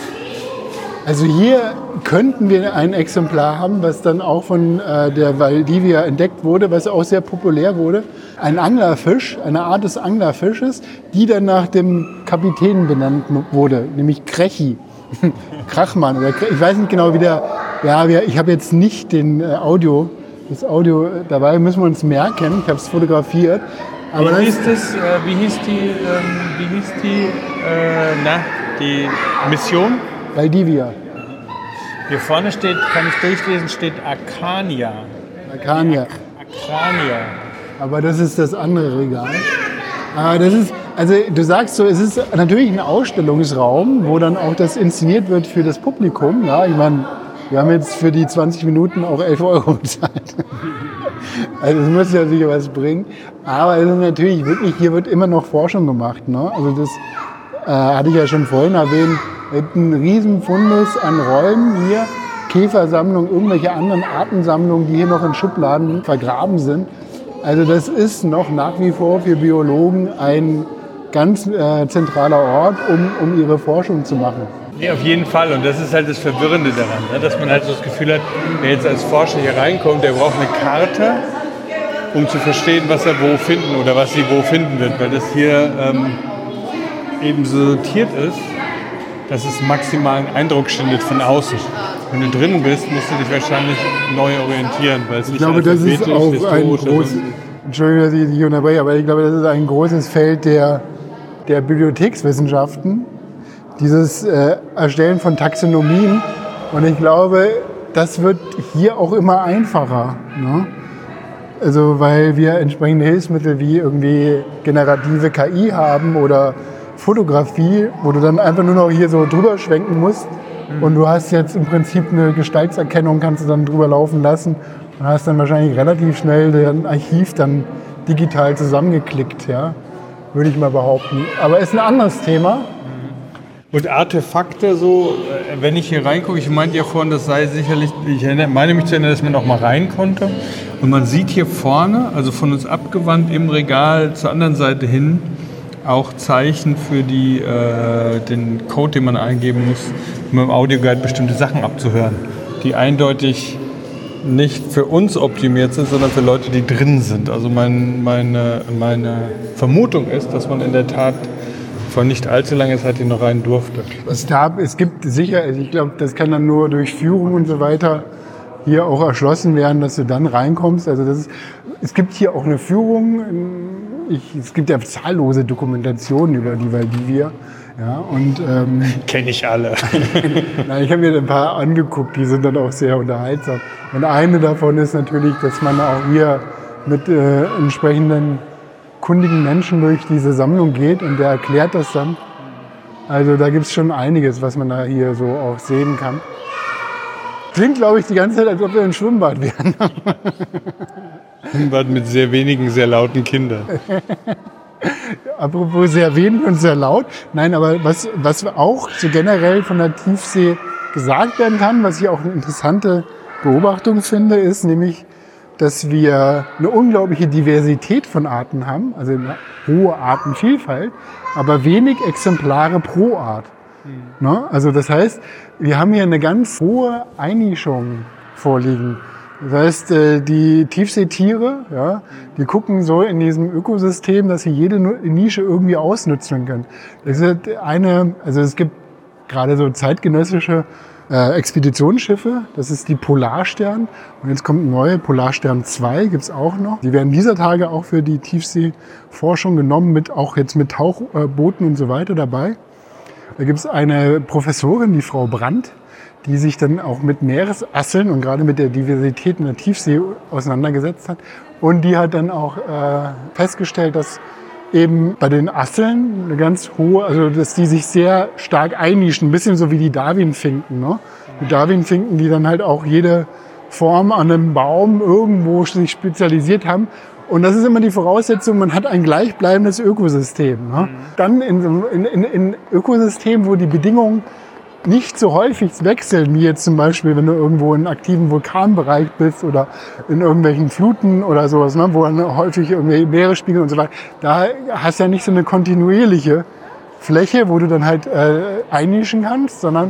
Also hier könnten wir ein Exemplar haben, was dann auch von äh, der Valdivia entdeckt wurde, was auch sehr populär wurde. Ein Anglerfisch, eine Art des Anglerfisches, die dann nach dem Kapitän benannt wurde, nämlich Krechi. Krachmann oder Kre- ich weiß nicht genau, wie der. Ja, wir, ich habe jetzt nicht den äh, Audio, das Audio äh, dabei, müssen wir uns merken. Ich habe es fotografiert. Aber Wie das, hieß, das, äh, wie hieß die, ähm, wie hieß die, äh, na, die Mission? Valdivia, Hier vorne steht, kann ich durchlesen, steht Acania. Arcania. Acrania. Aber das ist das andere Regal. Aber das ist, also du sagst so, es ist natürlich ein Ausstellungsraum, wo dann auch das inszeniert wird für das Publikum. Ja, ich meine, wir haben jetzt für die zwanzig Minuten auch elf Euro bezahlt. Also es muss ja sicher was bringen. Aber es ist natürlich wirklich, hier wird immer noch Forschung gemacht. Ne? Also das äh, hatte ich ja schon vorhin erwähnt. Es gibt einen riesen Fundus an Räumen hier, Käfersammlungen, irgendwelche anderen Artensammlungen, die hier noch in Schubladen vergraben sind. Also das ist noch nach wie vor für Biologen ein ganz äh, zentraler Ort, um, um ihre Forschung zu machen. Nee, auf jeden Fall. Und das ist halt das Verwirrende daran, ne? Dass man halt so das Gefühl hat, wer jetzt als Forscher hier reinkommt, der braucht eine Karte, um zu verstehen, was er wo finden oder was sie wo finden wird. Weil das hier ähm, eben so sortiert ist, dass es maximalen Eindruck schindet von außen. Wenn du drin bist, musst du dich wahrscheinlich neu orientieren, weil es Ich nicht glaube, das ist alphabetisch, auch ein historisch oder großes, so. Entschuldigung, dass ich dich unterbreche, aber ich glaube, das ist ein großes Feld der, der Bibliothekswissenschaften, dieses äh, Erstellen von Taxonomien. Und ich glaube, das wird hier auch immer einfacher. Ne? Also, weil wir entsprechende Hilfsmittel wie irgendwie generative K I haben oder Fotografie, wo du dann einfach nur noch hier so drüber schwenken musst. Und du hast jetzt im Prinzip eine Gestaltserkennung, kannst du dann drüber laufen lassen und hast dann wahrscheinlich relativ schnell dein Archiv dann digital zusammengeklickt, ja, würde ich mal behaupten. Aber ist ein anderes Thema. Und Artefakte so, äh, wenn ich hier reingucke, ich meinte ja vorhin, das sei sicherlich, ich erinnere, meine mich zu erinnern, dass man noch mal rein konnte. Und man sieht hier vorne, also von uns abgewandt im Regal zur anderen Seite hin, auch Zeichen für die, äh, den Code, den man eingeben muss, um im Audioguide bestimmte Sachen abzuhören, die eindeutig nicht für uns optimiert sind, sondern für Leute, die drin sind. Also mein, meine, meine Vermutung ist, dass man in der Tat vor nicht allzu langer Zeit hier noch rein durfte. Es, gab, es gibt sicher, also ich glaube, das kann dann nur durch Führung und so weiter hier auch erschlossen werden, dass du dann reinkommst. Also das ist, es gibt hier auch eine Führung. Ich, es gibt ja zahllose Dokumentationen über die Valdivia. Ja, und, ähm, Kenne ich alle. na, ich habe mir ein paar angeguckt, die sind dann auch sehr unterhaltsam. Und eine davon ist natürlich, dass man auch hier mit äh, entsprechenden kundigen Menschen durch diese Sammlung geht und der erklärt das dann. Also da gibt es schon einiges, was man da hier so auch sehen kann. Klingt, glaube ich, die ganze Zeit, als ob wir im Schwimmbad wären. Schwimmbad mit sehr wenigen, sehr lauten Kindern. Apropos sehr wenig und sehr laut. Nein, aber was, was auch so generell von der Tiefsee gesagt werden kann, was ich auch eine interessante Beobachtung finde, ist nämlich, dass wir eine unglaubliche Diversität von Arten haben, also eine hohe Artenvielfalt, aber wenig Exemplare pro Art. Mhm. Ne? Also das heißt, wir haben hier eine ganz hohe Einnischung vorliegen. Das heißt, die Tiefseetiere, ja, die gucken so in diesem Ökosystem, dass sie jede Nische irgendwie ausnutzen können. Das ist eine, also es gibt gerade so zeitgenössische äh, Expeditionsschiffe, das ist die Polarstern. Und jetzt kommt eine neue, Polarstern zwei gibt's auch noch. Die werden dieser Tage auch für die Tiefseeforschung genommen, mit, auch jetzt mit Tauchbooten und so weiter dabei. Da gibt es eine Professorin, die Frau Brandt, die sich dann auch mit Meeresasseln und gerade mit der Diversität in der Tiefsee auseinandergesetzt hat. Und die hat dann auch äh, festgestellt, dass eben bei den Asseln eine ganz hohe, also dass die sich sehr stark einnischen, ein bisschen so wie die Darwin-Finken. Ne? Die Darwin-Finken, die dann halt auch jede Form an einem Baum irgendwo sich spezialisiert haben. Und das ist immer die Voraussetzung, man hat ein gleichbleibendes Ökosystem. Ne? Mhm. Dann in, in, in, in Ökosystemen, wo die Bedingungen nicht so häufig wechseln, wie jetzt zum Beispiel, wenn du irgendwo in einem aktiven Vulkanbereich bist oder in irgendwelchen Fluten oder sowas, ne, wo dann häufig irgendwie Meeresspiegel und so weiter, da hast du ja nicht so eine kontinuierliche Fläche, wo du dann halt äh, einnischen kannst, sondern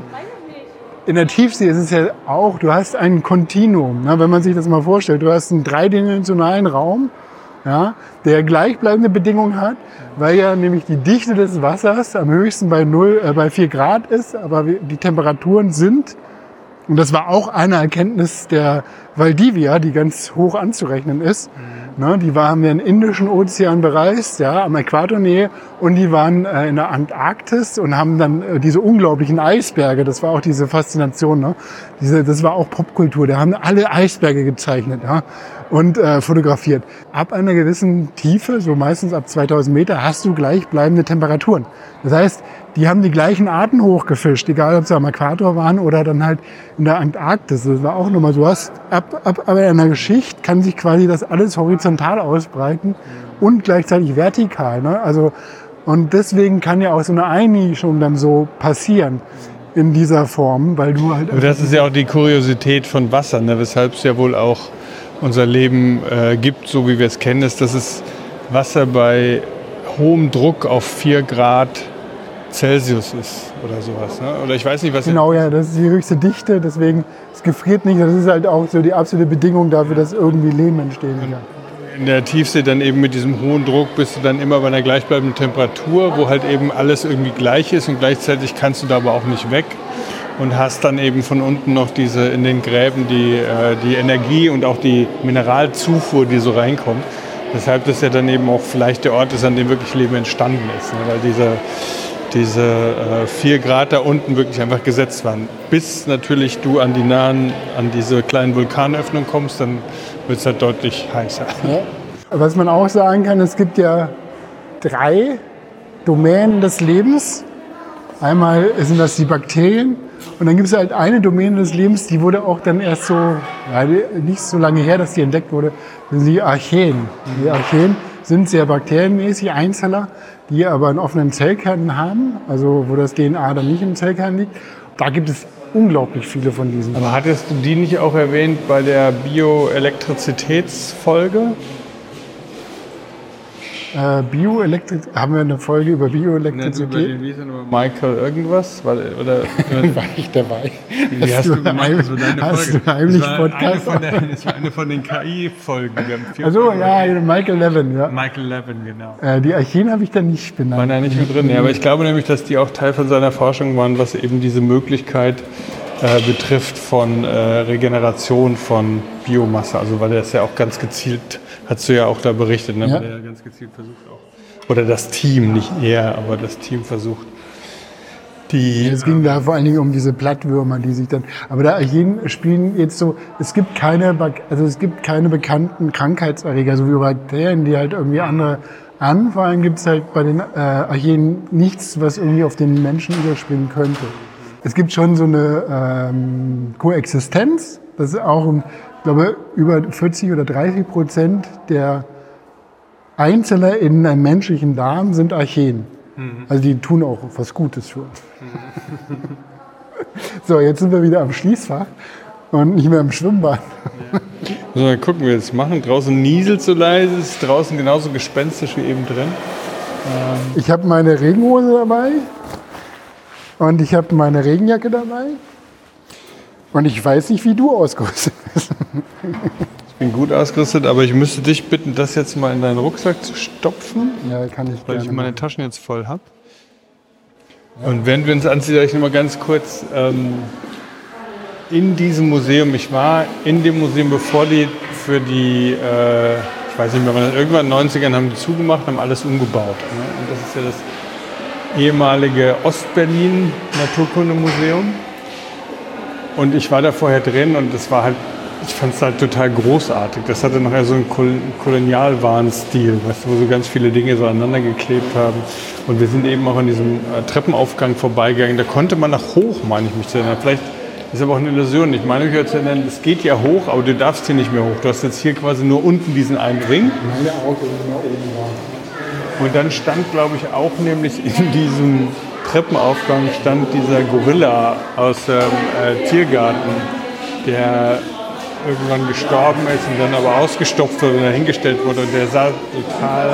in der Tiefsee ist es ja auch, du hast ein Kontinuum, ne, wenn man sich das mal vorstellt, du hast einen dreidimensionalen Raum, ja, der gleichbleibende Bedingungen hat, weil ja nämlich die Dichte des Wassers am höchsten bei, null, äh, bei vier Grad ist, aber die Temperaturen sind, und das war auch eine Erkenntnis der Valdivia, die ganz hoch anzurechnen ist, mhm. ne, die waren im Indischen Ozean bereist, ja, am Äquatornähe, und die waren äh, in der Antarktis und haben dann äh, diese unglaublichen Eisberge, das war auch diese Faszination, ne, diese, das war auch Popkultur, da haben alle Eisberge gezeichnet, ja, und äh, fotografiert. Ab einer gewissen Tiefe, so meistens ab zweitausend Meter, hast du gleichbleibende Temperaturen. Das heißt, die haben die gleichen Arten hochgefischt, egal ob sie am Äquator waren oder dann halt in der Antarktis. Das war auch nochmal so. Du hast ab, ab, ab einer Schicht kann sich quasi das alles horizontal ausbreiten und gleichzeitig vertikal. Ne? Also, und deswegen kann ja auch so eine Einnischung dann so passieren in dieser Form, weil du halt. Aber das ist ja auch die Kuriosität von Wasser, ne? Weshalb es ja wohl auch unser Leben äh, gibt, so wie wir es kennen, ist, dass es Wasser bei hohem Druck auf vier Grad Celsius ist oder sowas. Ne? Oder ich weiß nicht, was... Genau, ja, das ist die höchste Dichte, deswegen, es gefriert nicht. Das ist halt auch so die absolute Bedingung dafür, dass irgendwie Leben entstehen kann. In der Tiefsee dann eben mit diesem hohen Druck bist du dann immer bei einer gleichbleibenden Temperatur, wo halt eben alles irgendwie gleich ist und gleichzeitig kannst du da aber auch nicht weg. Und hast dann eben von unten noch diese in den Gräben die, äh, die Energie und auch die Mineralzufuhr, die so reinkommt. Weshalb das ja dann eben auch vielleicht der Ort ist, an dem wirklich Leben entstanden ist. Ne? Weil diese, diese äh, vier Grad da unten wirklich einfach gesetzt waren. Bis natürlich du an die nahen, an diese kleinen Vulkanöffnungen kommst, dann wird es halt deutlich heißer. Ja. Was man auch sagen kann, es gibt ja drei Domänen des Lebens. Einmal sind das die Bakterien. Und dann gibt es halt eine Domäne des Lebens, die wurde auch dann erst so, ja, nicht so lange her, dass die entdeckt wurde, das sind die Archeen. Die Archeen sind sehr bakterienmäßig Einzeller, die aber einen offenen Zellkern haben, also wo das D N A dann nicht im Zellkern liegt. Da gibt es unglaublich viele von diesen. Aber hattest du die nicht auch erwähnt bei der Bioelektrizitätsfolge? Äh, Bioelektrizität, haben wir eine Folge über Bioelektrizität? Über, den, über Michael irgendwas? War, oder, war ich dabei? Wie hast, hast du gemacht? Das war deine hast Folge. Du heimlich das, war Podcast? Eine der, das war eine von den K I-Folgen. Also ja, Michael Levin, ja. Michael Levin, genau. Äh, die Archeen habe ich dann nicht benannt. War da nicht mehr drin, ja, aber ich glaube nämlich, dass die auch Teil von seiner Forschung waren, was eben diese Möglichkeit äh, betrifft von äh, Regeneration von Biomasse. Also weil er das ja auch ganz gezielt, hast du ja auch da berichtet, ne? Ja. Weil er ja ganz gezielt versucht auch. Oder das Team, nicht er, aber das Team versucht. Die, es ging da vor allen Dingen um diese Plattwürmer, die sich dann. Aber da Archeen spielen jetzt so, es gibt keine, also es gibt keine bekannten Krankheitserreger, so wie Bakterien, die halt irgendwie andere an. Vor allem gibt es halt bei den äh, Archeen nichts, was irgendwie auf den Menschen überspringen könnte. Es gibt schon so eine ähm, Koexistenz. Das ist auch, ich glaube, über vierzig oder dreißig Prozent der Einzeller in einem menschlichen Darm sind Archeen. Mhm. Also die tun auch was Gutes für uns. Mhm. So, jetzt sind wir wieder am Schließfach und nicht mehr im Schwimmbad. Ja. So, mal gucken, wie wir das machen. Draußen nieselt so leise, ist draußen genauso gespenstisch wie eben drin. Ähm ich habe meine Regenhose dabei und ich habe meine Regenjacke dabei und ich weiß nicht, wie du ausgerüstet bist. Ich bin gut ausgerüstet, aber ich müsste dich bitten, das jetzt mal in deinen Rucksack zu stopfen. Ja, kann ich weil gerne. ich meine Taschen jetzt voll habe. Ja. Und während wir uns anziehen, sage ich noch mal ganz kurz, ähm, in diesem Museum, ich war in dem Museum, bevor die für die, äh, ich weiß nicht mehr, wann, irgendwann in den neunzigern haben die zugemacht, haben alles umgebaut. Ne? Und das ist ja das ehemalige Ostberlin Naturkundemuseum. Und ich war da vorher drin und das war halt, ich fand es halt total großartig. Das hatte nachher so einen Kol- Kolonialwaren-Stil, weißt du, wo so ganz viele Dinge so aneinander geklebt haben. Und wir sind eben auch an diesem äh, Treppenaufgang vorbeigegangen. Da konnte man nach hoch, meine ich mich zu erinnern. Vielleicht ist aber auch eine Illusion. Ich meine mich zu erinnern, es geht ja hoch, aber du darfst hier nicht mehr hoch. Du hast jetzt hier quasi nur unten diesen einen Ring. Meine Augen immer oben waren. Und dann stand, glaube ich, auch nämlich in diesem Treppenaufgang stand dieser Gorilla aus dem äh, Tiergarten, der irgendwann gestorben ist und dann aber ausgestopft wurde und dahingestellt wurde. Und der sah total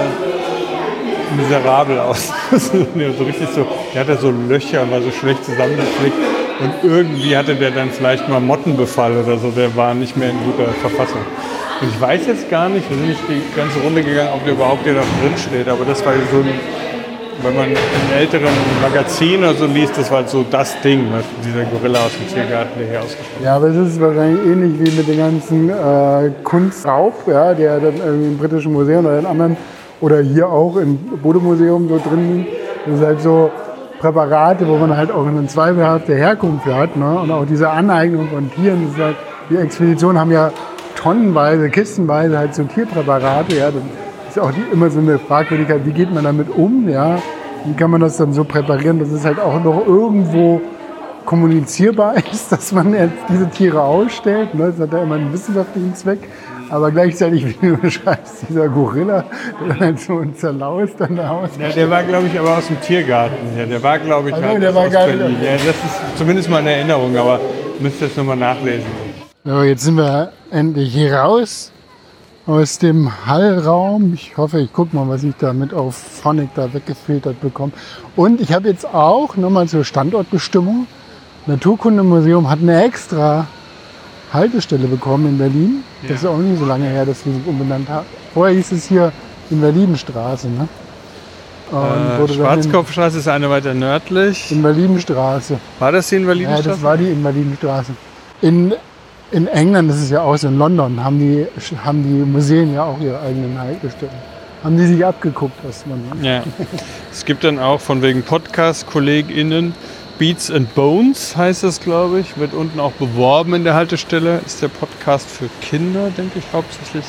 miserabel aus. so richtig so, der hatte so Löcher und war so schlecht zusammengeflickt. Und irgendwie hatte der dann vielleicht mal Mottenbefall oder so. Der war nicht mehr in guter Verfassung. Und ich weiß jetzt gar nicht, wir sind nicht die ganze Runde gegangen, ob der überhaupt hier noch drin steht. Aber das war so ein, wenn man in älteren Magazinen oder so liest, das war halt so das Ding, was dieser Gorilla aus dem Tiergarten, der hier ausgestellt Ja, aber es ist wahrscheinlich ähnlich wie mit dem ganzen äh, Kunstraub, ja, der dann irgendwie im Britischen Museum oder in anderen oder hier auch im Bode-Museum so drin liegt. Das ist halt so Präparate, wo man halt auch eine zweifelhafte Herkunft hat, ne? Und auch diese Aneignung von Tieren. Das ist halt, die Expeditionen haben ja tonnenweise, kistenweise halt so Tierpräparate. Ja? Das ist auch die, immer so eine Fragwürdigkeit, wie geht man damit um? Ja? Wie kann man das dann so präparieren, dass es halt auch noch irgendwo kommunizierbar ist, dass man jetzt diese Tiere ausstellt. Ne? Das hat ja immer einen wissenschaftlichen Zweck. Aber gleichzeitig, wie du beschreibst, dieser Gorilla, der dann halt so zerlaust an der Haus. Ja, der war, glaube ich, aber aus dem Tiergarten. Ja, der war, glaube ich, also, halt der war aus gar Berlin. Ja, das ist zumindest mal eine Erinnerung, aber müsst ihr jetzt nochmal nachlesen. So, jetzt sind wir endlich hier raus aus dem Hallraum. Ich hoffe, ich gucke mal, was ich da mit auf Phonic da weggefiltert bekomme. Und ich habe jetzt auch nochmal zur Standortbestimmung. Naturkundemuseum hat eine extra Haltestelle bekommen in Berlin. Ja. Das ist auch nicht so lange her, dass wir sich umbenannt haben. Vorher hieß es hier Invalidenstraße. Ne? Äh, Schwarzkopfstraße ist eine weiter nördlich. Invalidenstraße. War das die Invalidenstraße? Ja, das war die Invalidenstraße. In, in England ist es ja auch so, in London haben die, haben die Museen ja auch ihre eigenen Haltestellen. Haben die sich abgeguckt, was man. Ja. Es gibt dann auch von wegen Podcast-KollegInnen Beats and Bones heißt das, glaube ich. Wird unten auch beworben in der Haltestelle. Ist der Podcast für Kinder, denke ich, hauptsächlich.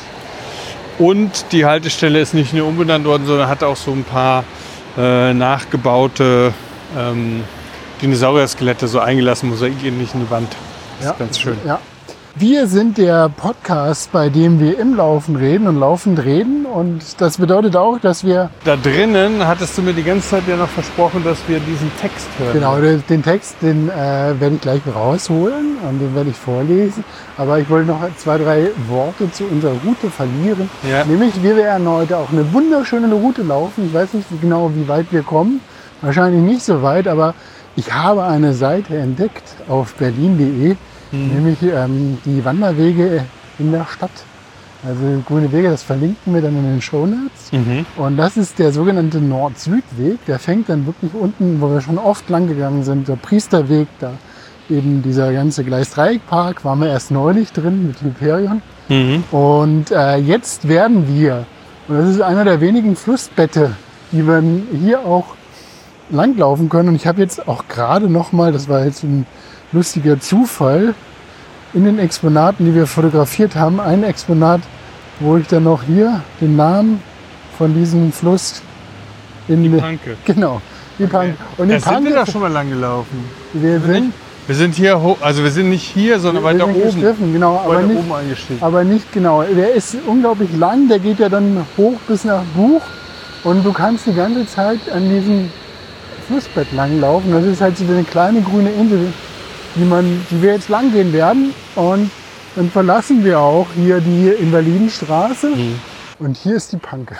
Und die Haltestelle ist nicht nur umbenannt worden, sondern hat auch so ein paar äh, nachgebaute ähm, Dinosaurier-Skelette so eingelassen, Mosaik in die Wand. Das ja, ist ganz schön. Ja. Wir sind der Podcast, bei dem wir im Laufen reden und laufend reden. Und das bedeutet auch, dass wir... Da drinnen hattest du mir die ganze Zeit ja noch versprochen, dass wir diesen Text hören. Genau, den Text, den äh, werde ich gleich rausholen und den werde ich vorlesen. Aber ich wollte noch zwei, drei Worte zu unserer Route verlieren. Ja. Nämlich, wir werden heute auch eine wunderschöne Route laufen. Ich weiß nicht genau, wie weit wir kommen. Wahrscheinlich nicht so weit, aber ich habe eine Seite entdeckt auf berlin punkt de. Mhm. Nämlich ähm, die Wanderwege in der Stadt. Also grüne Wege, das verlinken wir dann in den Shownotes. Mhm. Und das ist der sogenannte Nord-Süd-Weg. Der fängt dann wirklich unten, wo wir schon oft lang gegangen sind, der Priesterweg, da eben dieser ganze Gleisdreieckpark, waren wir erst neulich drin mit Hyperion. Mhm. Und äh, jetzt werden wir, und das ist einer der wenigen Flussbette, die wir hier auch langlaufen können. Und ich habe jetzt auch gerade noch mal, das war jetzt ein lustiger Zufall, in den Exponaten, die wir fotografiert haben, ein Exponat, wo ich dann noch hier den Namen von diesem Fluss in die Panke. Genau, die Panke. Okay. Und die Panke, sind wir da schon mal lang gelaufen. Wir sind, wir sind hier hoch, also wir sind nicht hier, sondern weiter oben. Genau, aber nicht, oben eingestiegen. aber nicht genau. Der ist unglaublich lang, der geht ja dann hoch bis nach Buch und du kannst die ganze Zeit an diesem Flussbett langlaufen. Das ist halt so eine kleine grüne Insel, die, man, die wir jetzt lang gehen werden. Und dann verlassen wir auch hier die Invalidenstraße. Mhm. Und hier ist die Panke.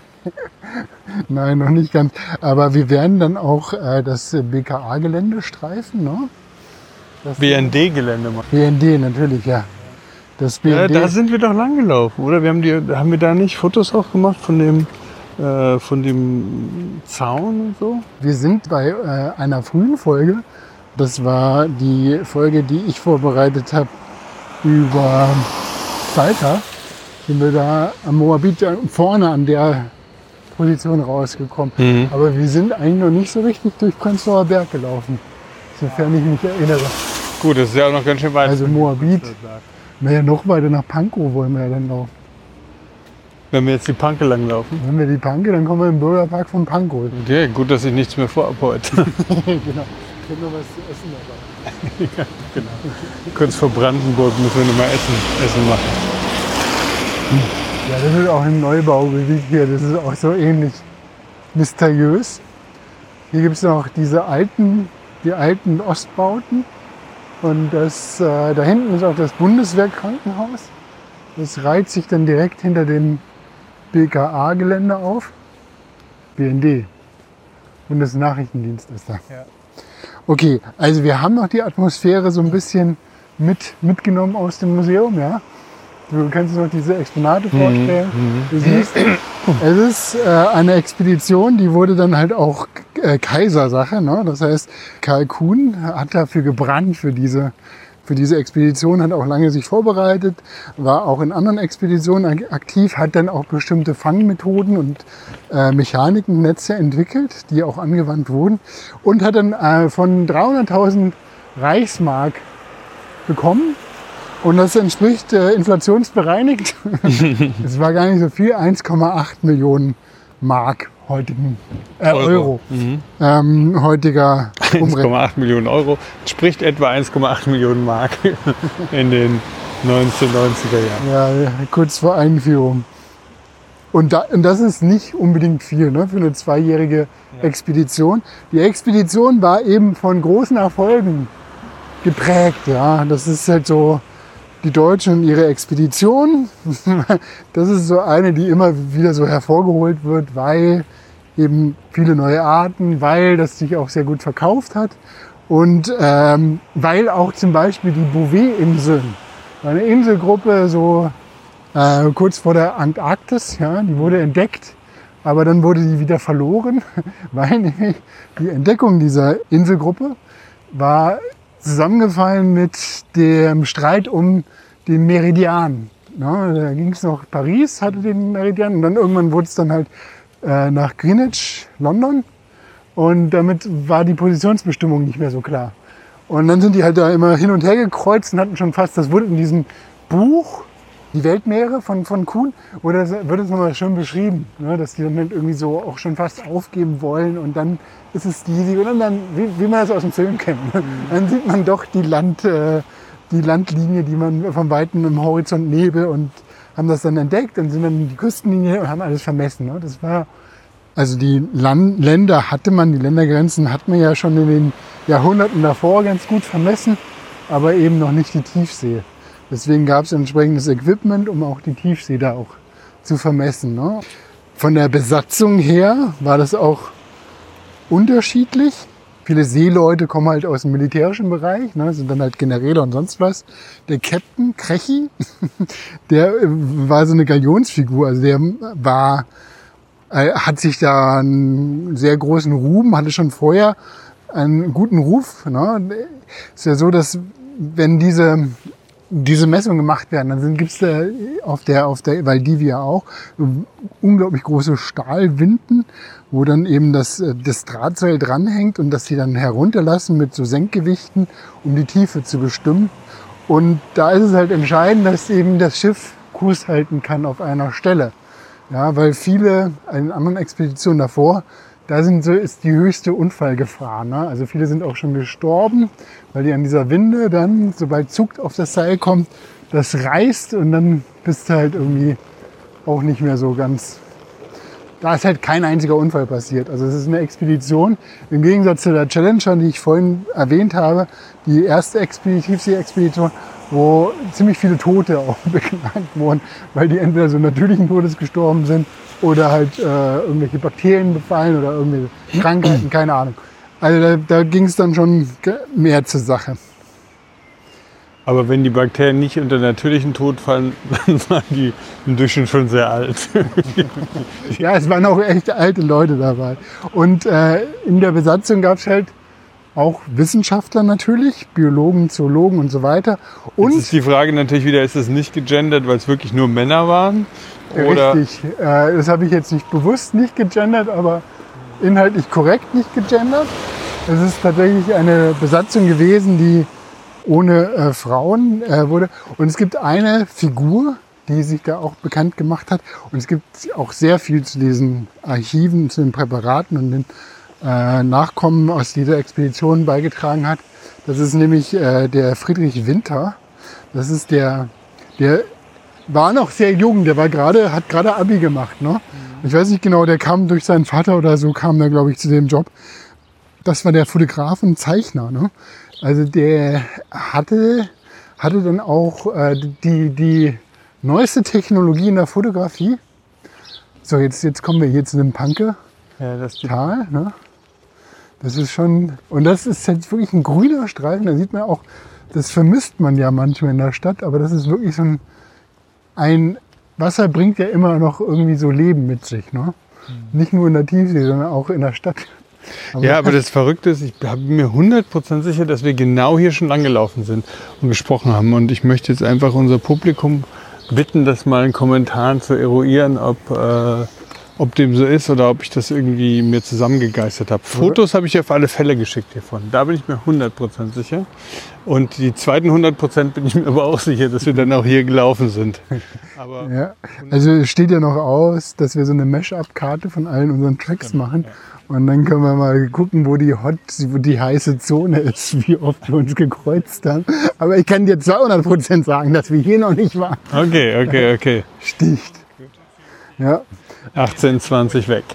Nein, noch nicht ganz. Aber wir werden dann auch äh, das B K A-Gelände streifen. Ne? Das B N D-Gelände machen. B N D, natürlich, ja. Das B N D. Ja, da sind wir doch lang gelaufen, oder? Wir haben, die, haben wir da nicht Fotos auch gemacht von dem, äh, von dem Zaun und so? Wir sind bei äh, einer frühen Folge. Das war die Folge, die ich vorbereitet habe über Salta. Sind wir da am Moabit vorne an der Position rausgekommen. Mhm. Aber wir sind eigentlich noch nicht so richtig durch Prenzlauer Berg gelaufen, sofern ich mich erinnere. Gut, das ist ja auch noch ganz schön weit. Also Moabit. Naja, noch weiter nach Pankow wollen wir ja dann laufen. Wenn wir jetzt die Panke lang laufen. Wenn wir die Panke, dann kommen wir im Bürgerpark von Pankow. Ja, gut, dass ich nichts mehr vorhab heute. Genau. Ich habe noch was zu essen dabei. Ja, genau. Kurz vor Brandenburg müssen wir noch mal Essen, Essen machen. Ja, das ist auch ein Neubaugebiet hier. Das ist auch so ähnlich mysteriös. Hier gibt es noch diese alten, die alten Ostbauten. Und das, äh, da hinten ist auch das Bundeswehrkrankenhaus. Das reiht sich dann direkt hinter dem B K A-Gelände auf. B N D. Bundesnachrichtendienst ist da. Ja. Okay, also wir haben noch die Atmosphäre so ein bisschen mit, mitgenommen aus dem Museum, ja. Du kannst noch diese Exponate vorstellen. Mhm. Du siehst, es ist äh, eine Expedition, die wurde dann halt auch äh, Kaisersache. Ne? Das heißt, Karl Kuhn hat dafür gebrannt für diese, für diese Expedition, hat auch lange sich vorbereitet, war auch in anderen Expeditionen aktiv, hat dann auch bestimmte Fangmethoden und äh, Mechaniken, Netze entwickelt, die auch angewandt wurden und hat dann äh, von dreihunderttausend Reichsmark bekommen. Und das entspricht äh, inflationsbereinigt. Es war gar nicht so viel, eins Komma acht Millionen Mark heutigen äh, Euro. Euro. Mhm. Ähm, heutiger eins Komma acht Millionen Euro entspricht etwa eins Komma acht Millionen Mark in den neunzehnhundertneunziger Jahren. Ja, kurz vor Einführung. Und, da, und das ist nicht unbedingt viel, ne, für eine zweijährige ja. Expedition. Die Expedition war eben von großen Erfolgen geprägt. Ja. Das ist halt so die Deutschen und ihre Expedition. Das ist so eine, die immer wieder so hervorgeholt wird, weil eben viele neue Arten, weil das sich auch sehr gut verkauft hat und ähm, weil auch zum Beispiel die Bouvet-Inseln, eine Inselgruppe so äh, kurz vor der Antarktis, ja, die wurde entdeckt, aber dann wurde die wieder verloren, weil nämlich die Entdeckung dieser Inselgruppe war zusammengefallen mit dem Streit um den Meridian. Ja, da ging es noch, Paris hatte den Meridian und dann irgendwann wurde es dann halt äh, nach Greenwich, London und damit war die Positionsbestimmung nicht mehr so klar. Und dann sind die halt da immer hin und her gekreuzt und hatten schon fast, das wurde in diesem Buch, die Weltmeere von, von Kuhn, oder wird es nochmal schön beschrieben, ne, dass die dann halt irgendwie so auch schon fast aufgeben wollen und dann ist es die, und dann, wie, wie man das aus dem Film kennt, ne, dann sieht man doch die, Land, äh, die Landlinie, die man von Weitem im Horizont Nebel und haben das dann entdeckt und sind dann die Küstenlinie und haben alles vermessen. Ne. Das war, also die Land, Länder hatte man, die Ländergrenzen hat man ja schon in den Jahrhunderten davor ganz gut vermessen, aber eben noch nicht die Tiefsee. Deswegen gab es entsprechendes Equipment, um auch die Tiefsee da auch zu vermessen. Ne? Von der Besatzung her war das auch unterschiedlich. Viele Seeleute kommen halt aus dem militärischen Bereich, ne? Sind dann halt Generäle und sonst was. Der Captain Krechi, der war so eine Galionsfigur. Also der war, äh, hat sich da einen sehr großen Ruhm, hatte schon vorher einen guten Ruf. Ne? Ist ja so, dass wenn diese diese Messungen gemacht werden, dann gibt es da auf der, auf der Valdivia auch unglaublich große Stahlwinden, wo dann eben das, das Drahtseil dranhängt und das sie dann herunterlassen mit so Senkgewichten, um die Tiefe zu bestimmen. Und da ist es halt entscheidend, dass eben das Schiff Kurs halten kann auf einer Stelle. Ja, weil viele in anderen Expeditionen davor, da sind so, ist die höchste Unfallgefahr. Ne? Also viele sind auch schon gestorben, weil die an dieser Winde dann, sobald Zug auf das Seil kommt, das reißt und dann bist du halt irgendwie auch nicht mehr so ganz... Da ist halt kein einziger Unfall passiert. Also es ist eine Expedition, im Gegensatz zu der Challenger, die ich vorhin erwähnt habe, die erste Tiefsee-Expedition, wo ziemlich viele Tote auch beklagt wurden, weil die entweder so natürlichen Todes gestorben sind oder halt äh, irgendwelche Bakterien befallen oder irgendwelche Krankheiten, keine Ahnung. Also da, da ging es dann schon mehr zur Sache. Aber wenn die Bakterien nicht unter natürlichen Tod fallen, dann waren die im Durchschnitt schon sehr alt. Ja, es waren auch echt alte Leute dabei. Und äh, in der Besatzung gab es halt auch Wissenschaftler natürlich, Biologen, Zoologen und so weiter. Und Jetzt ist die Frage natürlich wieder, ist es nicht gegendert, weil es wirklich nur Männer waren? Oder? Richtig, äh, das habe ich jetzt nicht bewusst nicht gegendert, aber inhaltlich korrekt nicht gegendert. Es ist tatsächlich eine Besatzung gewesen, die ohne äh, Frauen äh, wurde. Und es gibt eine Figur, die sich da auch bekannt gemacht hat. Und es gibt auch sehr viel zu diesen Archiven, zu den Präparaten und den äh, Nachkommen aus dieser Expedition beigetragen hat. Das ist nämlich äh, der Friedrich Winter. Das ist der, der war noch sehr jung, der war gerade, hat gerade Abi gemacht. Ne? Ich weiß nicht genau, der kam durch seinen Vater oder so, kam da glaube ich zu dem Job. Das war der Fotograf und Zeichner. Ne? Also der hatte, hatte dann auch äh, die, die neueste Technologie in der Fotografie. So, jetzt, jetzt kommen wir hier zu dem Panke. Ja, das ist Tal, ne? Das ist schon, und das ist jetzt wirklich ein grüner Streifen. Da sieht man auch, das vermisst man ja manchmal in der Stadt, aber das ist wirklich so ein, ein Wasser bringt ja immer noch irgendwie so Leben mit sich. Ne? Mhm. Nicht nur in der Tiefsee, sondern auch in der Stadt. Aber ja, aber das Verrückte ist, ich bin mir hundert Prozent sicher, dass wir genau hier schon angelaufen sind und gesprochen haben. Und ich möchte jetzt einfach unser Publikum bitten, das mal in Kommentaren zu eruieren, ob, äh, ob dem so ist oder ob ich das irgendwie mir zusammengegeistert habe. Fotos habe ich auf alle Fälle geschickt hiervon. Da bin ich mir hundert Prozent sicher. Und die zweiten hundert Prozent bin ich mir aber auch sicher, dass wir dann auch hier gelaufen sind. Aber ja, also es steht ja noch aus, dass wir so eine Mash-up-Karte von allen unseren Tracks machen. Ja. Und dann können wir mal gucken, wo die Hot, wo die heiße Zone ist, wie oft wir uns gekreuzt haben. Aber ich kann dir zweihundert Prozent sagen, dass wir hier noch nicht waren. Okay, okay, okay. Sticht. Ja. achtzehn, zwanzig weg.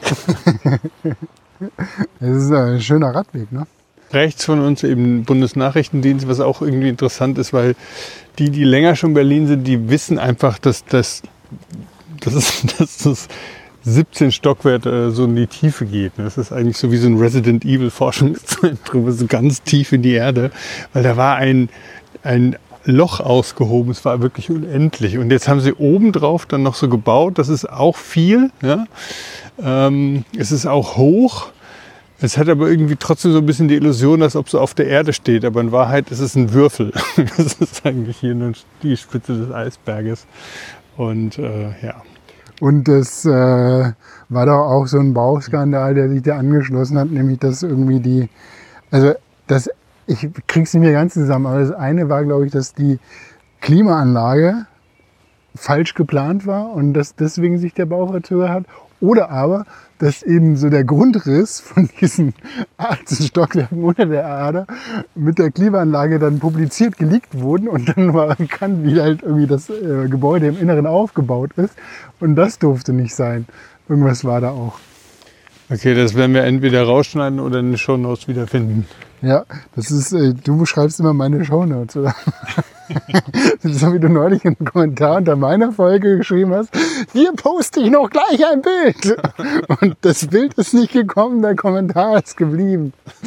Das ist ein schöner Radweg, ne? Rechts von uns eben Bundesnachrichtendienst, was auch irgendwie interessant ist, weil die, die länger schon in Berlin sind, die wissen einfach, dass das, dass es, dass das siebzehn Stockwerke so in die Tiefe geht. Das ist eigentlich so wie so ein Resident Evil Forschungszentrum, so ganz tief in die Erde, weil da war ein, ein Loch ausgehoben, es war wirklich unendlich. Und jetzt haben sie obendrauf dann noch so gebaut, das ist auch viel. Ja? Ähm, es ist auch hoch. Es hat aber irgendwie trotzdem so ein bisschen die Illusion, als ob es auf der Erde steht. Aber in Wahrheit ist es ein Würfel. Das ist eigentlich hier nur die Spitze des Eisberges. Und äh, ja. Und das äh, war doch auch so ein Bauskandal, der sich da angeschlossen hat, nämlich dass irgendwie die, also das, ich krieg's nicht mehr ganz zusammen, aber das eine war, glaube ich, dass die Klimaanlage falsch geplant war und dass deswegen sich der Bau verzögert hat. Oder aber, dass eben so der Grundriss von diesen achtzehn Stockwerken unter der Erde mit der Klimaanlage dann publiziert geleakt wurden und dann war bekannt, wie halt irgendwie das äh, Gebäude im Inneren aufgebaut ist. Und das durfte nicht sein. Irgendwas war da auch. Okay, das werden wir entweder rausschneiden oder in den Shownotes wiederfinden. Ja, das ist, äh, du beschreibst immer meine Shownotes, oder? Das ist so, wie du neulich einen Kommentar unter meiner Folge geschrieben hast. Hier poste ich noch gleich ein Bild. Und das Bild ist nicht gekommen, der Kommentar ist geblieben.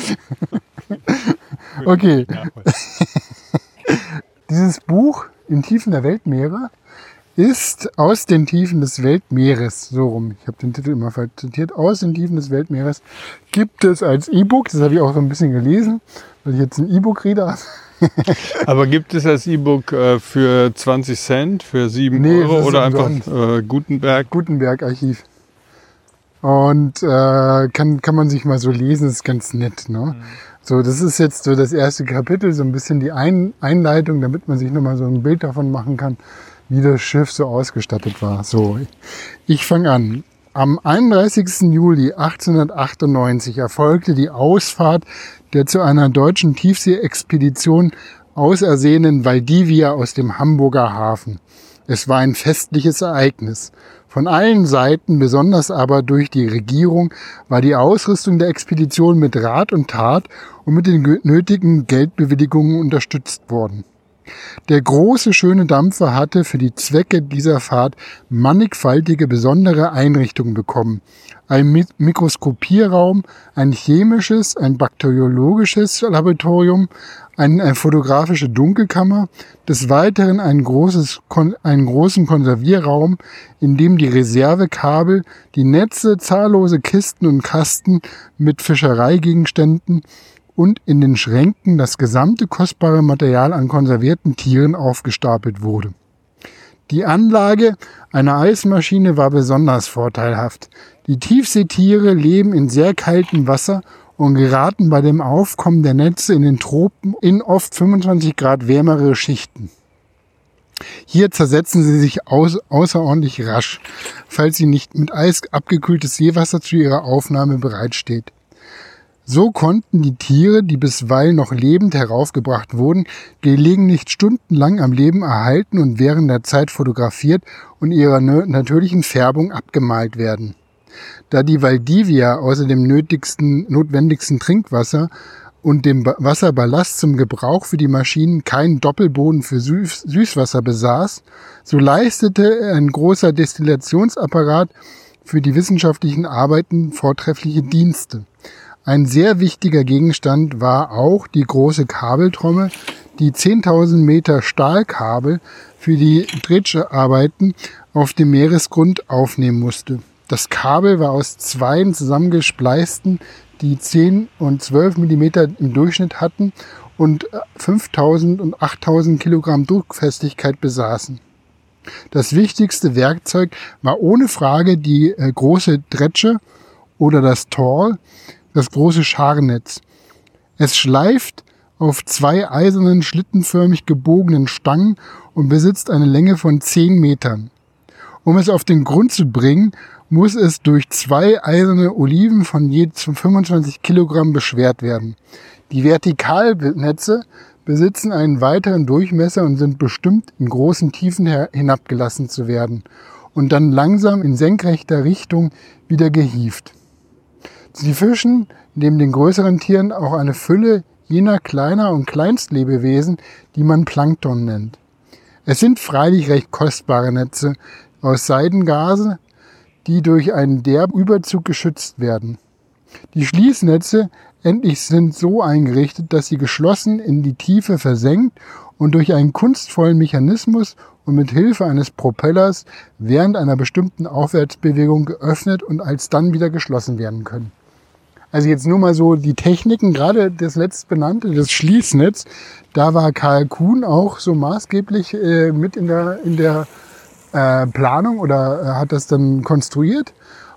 Okay. Dieses Buch In Tiefen der Weltmeere ist aus den Tiefen des Weltmeeres, so rum, ich habe den Titel immer falsch zitiert, aus den Tiefen des Weltmeeres gibt es als E-Book, das habe ich auch so ein bisschen gelesen, weil ich jetzt ein E-Book-Reader habe. Aber gibt es als E-Book äh, für zwanzig Cent, für sieben Nee, Euro es ist oder einfach umsonst. äh, Gutenberg? Gutenberg-Archiv. Und äh, kann, kann man sich mal so lesen, ist ganz nett. Ne? Mhm. So, das ist jetzt so das erste Kapitel, so ein bisschen die ein Einleitung, damit man sich nochmal so ein Bild davon machen kann, wie das Schiff so ausgestattet war. So, ich fange an. Am einunddreißigsten Juli achtzehnhundertachtundneunzig erfolgte die Ausfahrt der zu einer deutschen Tiefsee-Expedition ausersehenen Valdivia aus dem Hamburger Hafen. Es war ein festliches Ereignis. Von allen Seiten, besonders aber durch die Regierung, war die Ausrüstung der Expedition mit Rat und Tat und mit den nötigen Geldbewilligungen unterstützt worden. Der große, schöne Dampfer hatte für die Zwecke dieser Fahrt mannigfaltige, besondere Einrichtungen bekommen. Ein Mikroskopierraum, ein chemisches, ein bakteriologisches Laboratorium, ein, eine fotografische Dunkelkammer, des Weiteren ein großes, einen großen Konservierraum, in dem die Reservekabel, die Netze, zahllose Kisten und Kasten mit Fischereigegenständen und in den Schränken das gesamte kostbare Material an konservierten Tieren aufgestapelt wurde. Die Anlage einer Eismaschine war besonders vorteilhaft. Die Tiefseetiere leben in sehr kaltem Wasser und geraten bei dem Aufkommen der Netze in den Tropen in oft fünfundzwanzig Grad wärmere Schichten. Hier zersetzen sie sich aus, außerordentlich rasch, falls sie nicht mit Eis abgekühltes Seewasser zu ihrer Aufnahme bereitsteht. So konnten die Tiere, die bisweilen noch lebend heraufgebracht wurden, gelegentlich stundenlang am Leben erhalten und während der Zeit fotografiert und ihrer natürlichen Färbung abgemalt werden. Da die Valdivia außer dem nötigsten, notwendigsten Trinkwasser und dem Wasserballast zum Gebrauch für die Maschinen keinen Doppelboden für Süß- Süßwasser besaß, so leistete ein großer Destillationsapparat für die wissenschaftlichen Arbeiten vortreffliche Dienste. Ein sehr wichtiger Gegenstand war auch die große Kabeltrommel, die zehntausend Meter Stahlkabel für die Dredgearbeiten auf dem Meeresgrund aufnehmen musste. Das Kabel war aus zwei zusammengespleisten, die zehn und zwölf Millimeter im Durchschnitt hatten und fünftausend und achttausend Kilogramm Druckfestigkeit besaßen. Das wichtigste Werkzeug war ohne Frage die äh, große Dredge oder das Trawl, das große Scharnetz. Es schleift auf zwei eisernen, schlittenförmig gebogenen Stangen und besitzt eine Länge von zehn Metern. Um es auf den Grund zu bringen, muss es durch zwei eiserne Oliven von je fünfundzwanzig Kilogramm beschwert werden. Die Vertikalnetze besitzen einen weiteren Durchmesser und sind bestimmt, in großen Tiefen hinabgelassen zu werden und dann langsam in senkrechter Richtung wieder gehievt. Sie fischen neben den größeren Tieren auch eine Fülle jener kleiner und Kleinstlebewesen, die man Plankton nennt. Es sind freilich recht kostbare Netze aus Seidengase, die durch einen derben Überzug geschützt werden. Die Schließnetze endlich sind so eingerichtet, dass sie geschlossen in die Tiefe versenkt und durch einen kunstvollen Mechanismus und mit Hilfe eines Propellers während einer bestimmten Aufwärtsbewegung geöffnet und alsdann wieder geschlossen werden können. Also jetzt nur mal so die Techniken, gerade das letztbenannte, das Schließnetz, da war Karl Kuhn auch so maßgeblich äh, mit in der, in der äh, Planung oder äh, hat das dann konstruiert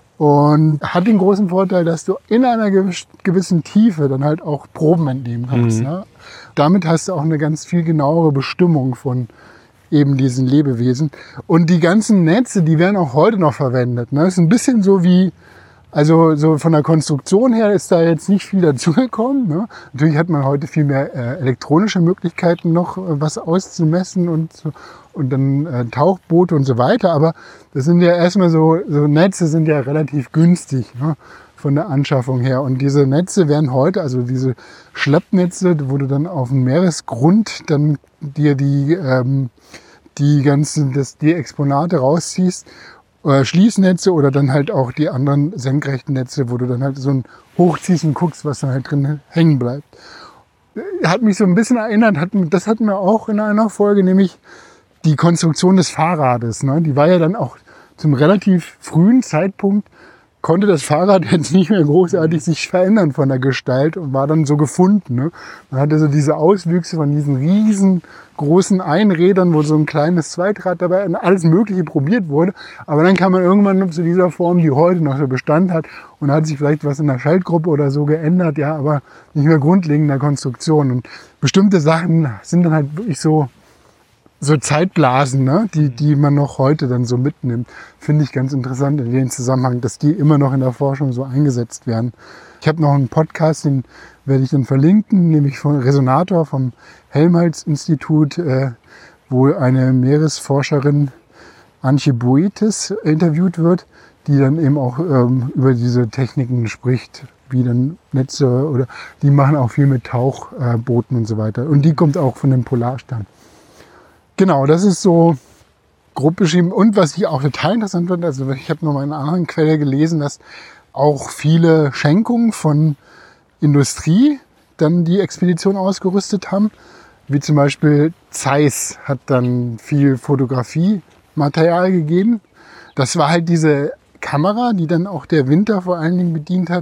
und hat den großen Vorteil, dass du in einer gewissen Tiefe dann halt auch Proben entnehmen kannst. Mhm. Ne? Damit hast du auch eine ganz viel genauere Bestimmung von eben diesen Lebewesen. Und die ganzen Netze, die werden auch heute noch verwendet. Ne? Das ist ein bisschen so wie, also so von der Konstruktion her ist da jetzt nicht viel dazugekommen. Ne? Natürlich hat man heute viel mehr äh, elektronische Möglichkeiten noch, äh, was auszumessen und so, und dann äh, Tauchboote und so weiter. Aber das sind ja erstmal so, so Netze sind ja relativ günstig, ne? Von der Anschaffung her. Und diese Netze werden heute, also diese Schleppnetze, wo du dann auf dem Meeresgrund dann dir die, ähm, die ganzen, das, die Exponate rausziehst, äh, Schließnetze oder dann halt auch die anderen senkrechten Netze, wo du dann halt so ein hochziehst und guckst, was dann halt drin hängen bleibt. Hat mich so ein bisschen erinnert, hat, das hatten wir auch in einer Folge, nämlich die Konstruktion des Fahrrades. Ne? Die war ja dann auch zum relativ frühen Zeitpunkt, konnte das Fahrrad jetzt nicht mehr großartig sich verändern von der Gestalt und war dann so gefunden. Ne? Man hatte so diese Auswüchse von diesen riesen großen Einrädern, wo so ein kleines Zweitrad dabei und alles Mögliche probiert wurde. Aber dann kam man irgendwann zu dieser Form, die heute noch so Bestand hat und hat sich vielleicht was in der Schaltgruppe oder so geändert, ja, aber nicht mehr grundlegend in der Konstruktion. Und bestimmte Sachen sind dann halt wirklich so So Zeitblasen, ne? die, die man noch heute dann so mitnimmt. Finde ich ganz interessant in dem Zusammenhang, dass die immer noch in der Forschung so eingesetzt werden. Ich habe noch einen Podcast, den werde ich dann verlinken, nämlich von Resonator vom Helmholtz-Institut, äh, wo eine Meeresforscherin, Antje Boetis, interviewt wird, die dann eben auch ähm, über diese Techniken spricht, wie dann Netze oder die machen auch viel mit Tauchbooten äh, und so weiter. Und die kommt auch von dem Polarstern. Genau, das ist so grob beschrieben. Und was ich auch total interessant fand, also ich habe noch mal in einer anderen Quelle gelesen, dass auch viele Schenkungen von Industrie dann die Expedition ausgerüstet haben. Wie zum Beispiel Zeiss hat dann viel Fotografiematerial gegeben. Das war halt diese Kamera, die dann auch der Winter vor allen Dingen bedient hat,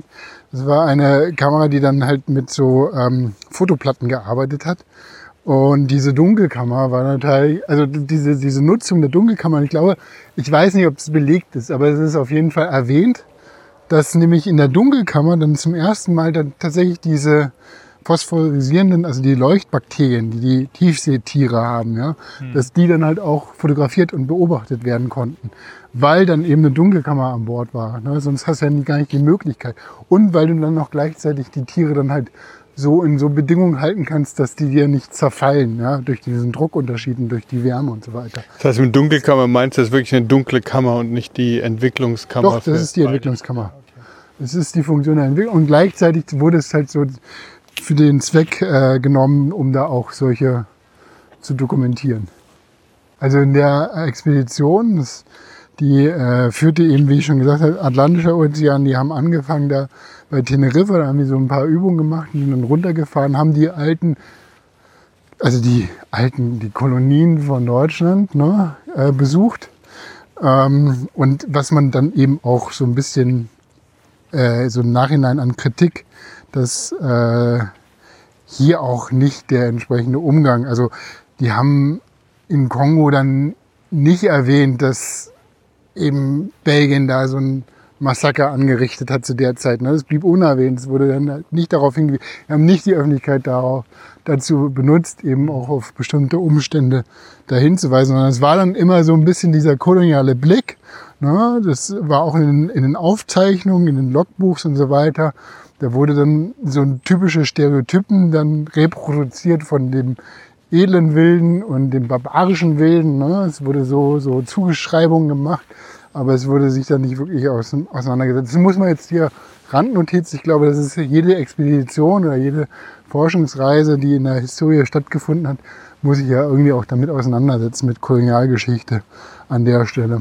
Das war eine Kamera, die dann halt mit so ähm, Fotoplatten gearbeitet hat. Und diese Dunkelkammer war natürlich, also diese, diese Nutzung der Dunkelkammer, ich glaube, ich weiß nicht, ob es belegt ist, aber es ist auf jeden Fall erwähnt, dass nämlich in der Dunkelkammer dann zum ersten Mal dann tatsächlich diese phosphorisierenden, also die Leuchtbakterien, die die Tiefseetiere haben, ja, hm. dass die dann halt auch fotografiert und beobachtet werden konnten, weil dann eben eine Dunkelkammer an Bord war. Ne? Sonst hast du ja gar nicht die Möglichkeit. Und weil du dann noch gleichzeitig die Tiere dann halt so in so Bedingungen halten kannst, dass die dir nicht zerfallen, ja, durch diesen Druckunterschied und durch die Wärme und so weiter. Das heißt, mit Dunkelkammer meinst du, das ist wirklich eine dunkle Kammer und nicht die Entwicklungskammer? Doch, das ist die Entwicklungskammer. Das ist die Funktion der Entwicklung. Und gleichzeitig wurde es halt so für den Zweck äh, genommen, um da auch solche zu dokumentieren. Also in der Expedition, das, die äh, führte eben, wie ich schon gesagt habe, Atlantischer Ozean, die haben angefangen da bei Teneriffa, da haben die so ein paar Übungen gemacht, die sind dann runtergefahren, haben die alten, also die alten, die Kolonien von Deutschland ne, äh, besucht. Ähm, und was man dann eben auch so ein bisschen äh, so im Nachhinein an Kritik, dass äh, hier auch nicht der entsprechende Umgang, also die haben in Kongo dann nicht erwähnt, dass eben Belgien da so ein Massaker angerichtet hat zu der Zeit. Das blieb unerwähnt. Es wurde dann nicht darauf hingewiesen. Wir haben nicht die Öffentlichkeit darauf, dazu benutzt, eben auch auf bestimmte Umstände dahin zu weisen, sondern es war dann immer so ein bisschen dieser koloniale Blick. Das war auch in den, in den Aufzeichnungen, in den Logbuchs und so weiter. Da wurde dann so ein typische Stereotypen dann reproduziert von dem edlen Wilden und dem barbarischen Wilden. Es wurde so, so Zugeschreibungen gemacht. Aber es wurde sich dann nicht wirklich auseinandergesetzt. Das muss man jetzt hier Randnotiz. Ich glaube, das ist jede Expedition oder jede Forschungsreise, die in der Historie stattgefunden hat, muss sich ja irgendwie auch damit auseinandersetzen, mit Kolonialgeschichte an der Stelle.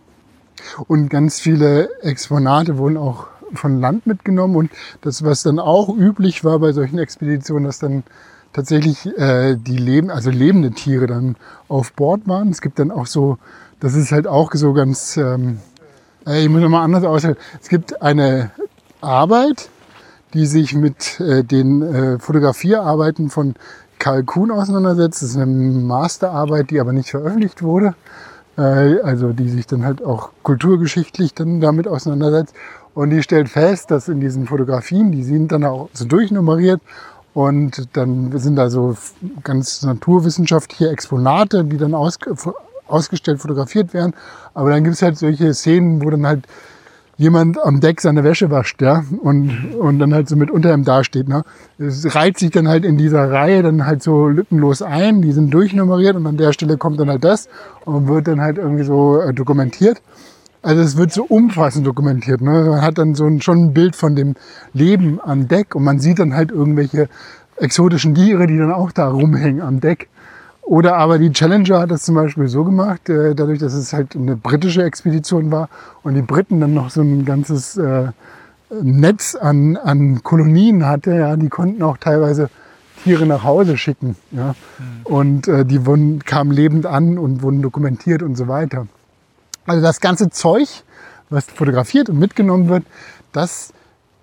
Und ganz viele Exponate wurden auch von Land mitgenommen. Und das, was dann auch üblich war bei solchen Expeditionen, dass dann tatsächlich äh, die leben, also lebende Tiere dann auf Bord waren. Es gibt dann auch so, das ist halt auch so ganz, ähm, ich muss nochmal anders aussagen. Es gibt eine Arbeit, die sich mit äh, den äh, Fotografierarbeiten von Carl Kuhn auseinandersetzt. Das ist eine Masterarbeit, die aber nicht veröffentlicht wurde. Äh, also die sich dann halt auch kulturgeschichtlich dann damit auseinandersetzt. Und die stellt fest, dass in diesen Fotografien, die sind dann auch so durchnummeriert, und dann sind da so ganz naturwissenschaftliche Exponate, die dann ausge, ausgestellt, fotografiert werden. Aber dann gibt es halt solche Szenen, wo dann halt jemand am Deck seine Wäsche wascht, ja, und, und dann halt so mit Unterhemd dasteht. Ne? Es reiht sich dann halt in dieser Reihe dann halt so lückenlos ein, die sind durchnummeriert und an der Stelle kommt dann halt das und wird dann halt irgendwie so äh, dokumentiert. Also es wird so umfassend dokumentiert. Ne? Man hat dann so ein, schon ein Bild von dem Leben an Deck und man sieht dann halt irgendwelche exotischen Tiere, die dann auch da rumhängen am Deck. Oder aber die Challenger hat das zum Beispiel so gemacht, äh, dadurch, dass es halt eine britische Expedition war und die Briten dann noch so ein ganzes äh, Netz an, an Kolonien hatte, ja, die konnten auch teilweise Tiere nach Hause schicken. Ja? Mhm. Und äh, die wurden, kamen lebend an und wurden dokumentiert und so weiter. Also das ganze Zeug, was fotografiert und mitgenommen wird, das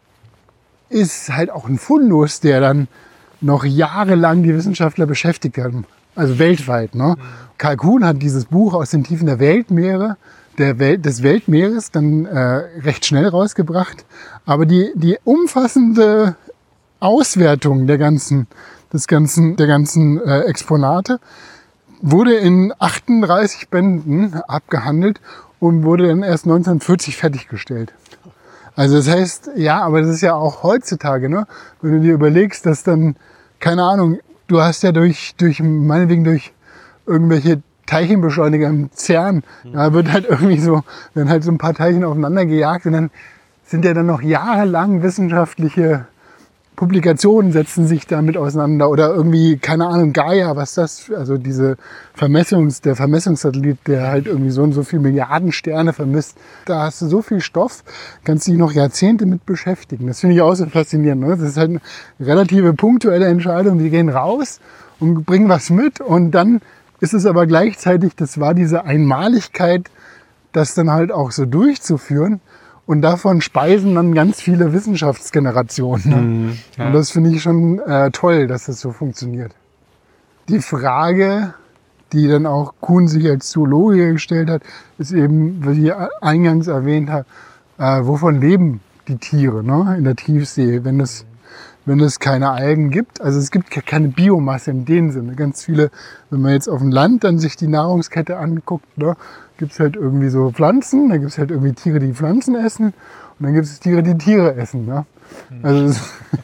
ist halt auch ein Fundus, der dann noch jahrelang die Wissenschaftler beschäftigt haben. Also weltweit. Ne? Mhm. Carl Kuhn hat dieses Buch aus den Tiefen der Weltmeere, der Welt, des Weltmeeres dann äh, recht schnell rausgebracht. Aber die, die umfassende Auswertung der ganzen, des ganzen, der ganzen äh, Exponate wurde in achtunddreißig Bänden abgehandelt und wurde dann erst neunzehnhundertvierzig fertiggestellt. Also das heißt, ja, aber das ist ja auch heutzutage, ne? Wenn du dir überlegst, dass dann, keine Ahnung, du hast ja durch, durch meinetwegen durch irgendwelche Teilchenbeschleuniger im CERN, da wird halt irgendwie so, werden halt so ein paar Teilchen aufeinander gejagt und dann sind ja dann noch jahrelang wissenschaftliche Publikationen setzen sich damit auseinander oder irgendwie, keine Ahnung, Gaia, was das, also diese Vermessungs, der Vermessungssatellit, der halt irgendwie so und so viele Milliarden Sterne vermisst. Da hast du so viel Stoff, kannst dich noch Jahrzehnte mit beschäftigen. Das finde ich auch so faszinierend. Ne? Das ist halt eine relative punktuelle Entscheidung. Die gehen raus und bringen was mit und dann ist es aber gleichzeitig, das war diese Einmaligkeit, das dann halt auch so durchzuführen. Und davon speisen dann ganz viele Wissenschaftsgenerationen. Ne? Mhm, ja. Und das finde ich schon äh, toll, dass das so funktioniert. Die Frage, die dann auch Kuhn sich als Zoologe gestellt hat, ist eben, wie ich eingangs erwähnt habe, äh, wovon leben die Tiere, ne, in der Tiefsee, wenn es, wenn es keine Algen gibt. Also es gibt keine Biomasse in dem Sinne. Ganz viele, wenn man jetzt auf dem Land dann sich die Nahrungskette anguckt, ne, gibt es halt irgendwie so Pflanzen, dann gibt es halt irgendwie Tiere, die Pflanzen essen und dann gibt es Tiere, die Tiere essen. Ne? Also es,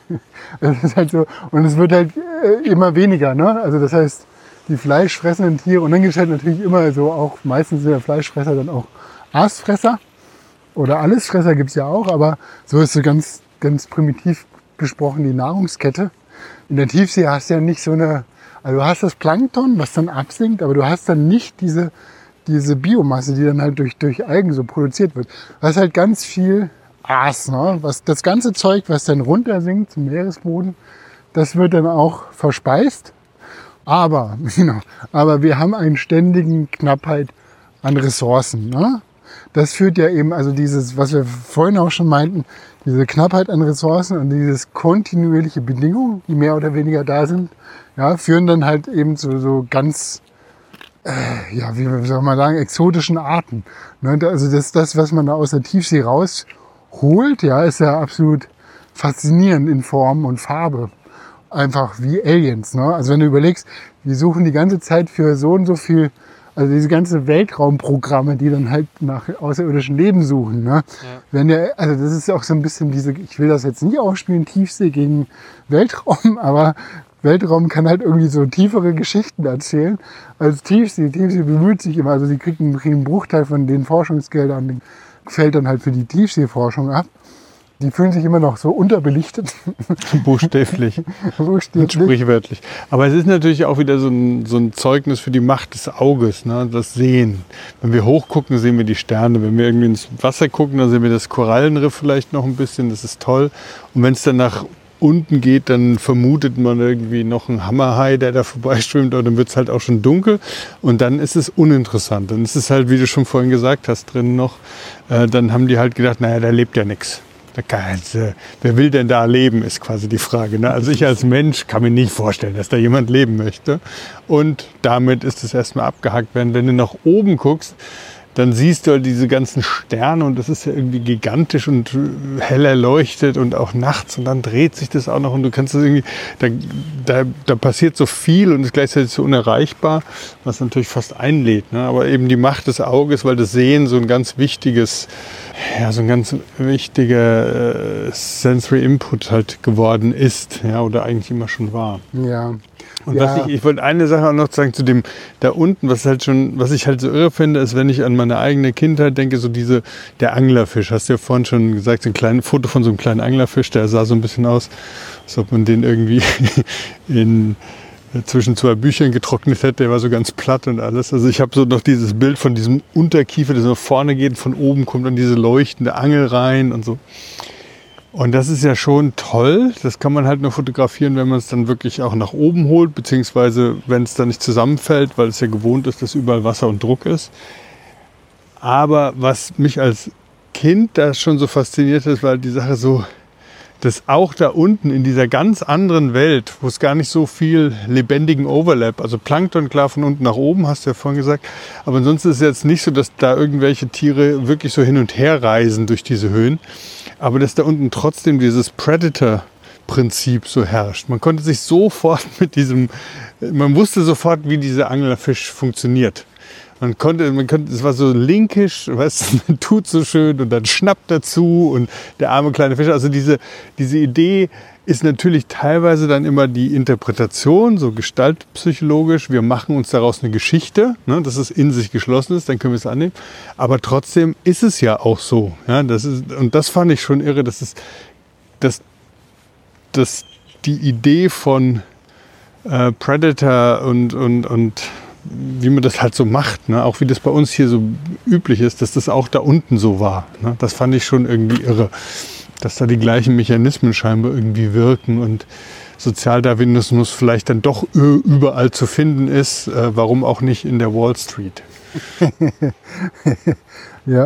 es ist halt so, und es wird halt äh, immer weniger. Ne? Also das heißt, die fleischfressenden Tiere, und dann gibt es halt natürlich immer so auch, meistens sind ja Fleischfresser dann auch Aasfresser oder Allesfresser gibt es ja auch, aber so ist so ganz, ganz primitiv gesprochen die Nahrungskette. In der Tiefsee hast du ja nicht so eine, also du hast das Plankton, was dann absinkt, aber du hast dann nicht diese, diese Biomasse, die dann halt durch, durch Algen so produziert wird. Du hast halt ganz viel Aas, ne? Was, das ganze Zeug, was dann runtersinkt zum Meeresboden, das wird dann auch verspeist. Aber, genau, aber wir haben eine ständige Knappheit an Ressourcen. Ne? Das führt ja eben, also dieses, was wir vorhin auch schon meinten, diese Knappheit an Ressourcen und dieses kontinuierliche Bedingungen, die mehr oder weniger da sind, ja, führen dann halt eben zu so ganz, äh, ja, wie soll man sagen, exotischen Arten. Ne? Also das, das, was man da aus der Tiefsee rausholt, ja, ist ja absolut faszinierend in Form und Farbe. Einfach wie Aliens. Ne? Also wenn du überlegst, die suchen die ganze Zeit für so und so viel, also diese ganze Weltraumprogramme, die dann halt nach außerirdischen Leben suchen. Ne? Ja. Wenn der, also das ist auch so ein bisschen diese, ich will das jetzt nicht aufspielen, Tiefsee gegen Weltraum, aber Weltraum kann halt irgendwie so tiefere Geschichten erzählen als Tiefsee. Tiefsee bemüht sich immer, also sie kriegen einen Bruchteil von den Forschungsgeldern, fällt dann halt für die Tiefseeforschung ab. Die fühlen sich immer noch so unterbelichtet. Buchstäblich. Buchstäblich. Sprichwörtlich. Aber es ist natürlich auch wieder so ein, so ein Zeugnis für die Macht des Auges, ne? Das Sehen. Wenn wir hochgucken, sehen wir die Sterne. Wenn wir irgendwie ins Wasser gucken, dann sehen wir das Korallenriff vielleicht noch ein bisschen. Das ist toll. Und wenn es dann nach unten geht, dann vermutet man irgendwie noch einen Hammerhai, der da vorbeischwimmt. Und dann wird es halt auch schon dunkel. Und dann ist es uninteressant. Dann ist es halt, wie du schon vorhin gesagt hast, drin noch. Äh, dann haben die halt gedacht, naja, da lebt ja nichts. Wer will denn da leben, ist quasi die Frage. Ne? Also ich als Mensch kann mir nicht vorstellen, dass da jemand leben möchte. Und damit ist es erstmal abgehakt werden. Wenn du nach oben guckst, dann siehst du halt diese ganzen Sterne und das ist ja irgendwie gigantisch und hell erleuchtet und auch nachts und dann dreht sich das auch noch und du kannst das irgendwie, da, da, da passiert so viel und ist gleichzeitig so unerreichbar, was natürlich fast einlädt. Ne? Aber eben die Macht des Auges, weil das Sehen so ein ganz wichtiges, ja, so ein ganz wichtiger äh, Sensory Input halt geworden ist, ja, oder eigentlich immer schon war. Ja. Und ja. was ich, ich wollte eine Sache auch noch sagen zu dem da unten, was halt schon, was ich halt so irre finde, ist, wenn ich an meine eigene Kindheit denke, so diese, der Anglerfisch, hast du ja vorhin schon gesagt, so ein kleines Foto von so einem kleinen Anglerfisch, der sah so ein bisschen aus, als ob man den irgendwie in, zwischen zwei Büchern getrocknet hätte, der war so ganz platt und alles. Also ich habe so noch dieses Bild von diesem Unterkiefer, der so nach vorne geht, von oben kommt dann diese leuchtende Angel rein und so. Und das ist ja schon toll. Das kann man halt nur fotografieren, wenn man es dann wirklich auch nach oben holt, beziehungsweise wenn es dann nicht zusammenfällt, weil es ja gewohnt ist, dass überall Wasser und Druck ist. Aber was mich als Kind da schon so fasziniert hat, war die Sache so, dass auch da unten in dieser ganz anderen Welt, wo es gar nicht so viel lebendigen Overlap, also Plankton klar von unten nach oben, hast du ja vorhin gesagt, aber ansonsten ist es jetzt nicht so, dass da irgendwelche Tiere wirklich so hin und her reisen durch diese Höhen, aber dass da unten trotzdem dieses Predator-Prinzip so herrscht. Man konnte sich sofort mit diesem, man wusste sofort, wie dieser Anglerfisch funktioniert. Man konnte, man konnte, es war so linkisch, weißt du, tut so schön und dann schnappt dazu und der arme kleine Fisch. Also diese, diese Idee ist natürlich teilweise dann immer die Interpretation, so gestaltpsychologisch. Wir machen uns daraus eine Geschichte, ne, dass es in sich geschlossen ist, dann können wir es annehmen. Aber trotzdem ist es ja auch so. Ja, das ist, und das fand ich schon irre, dass es, dass, dass die Idee von äh, Predator und, und, und wie man das halt so macht, ne? Auch wie das bei uns hier so üblich ist, dass das auch da unten so war. Ne? Das fand ich schon irgendwie irre, dass da die gleichen Mechanismen scheinbar irgendwie wirken und Sozialdarwinismus vielleicht dann doch überall zu finden ist. Äh, warum auch nicht in der Wall Street? Ja,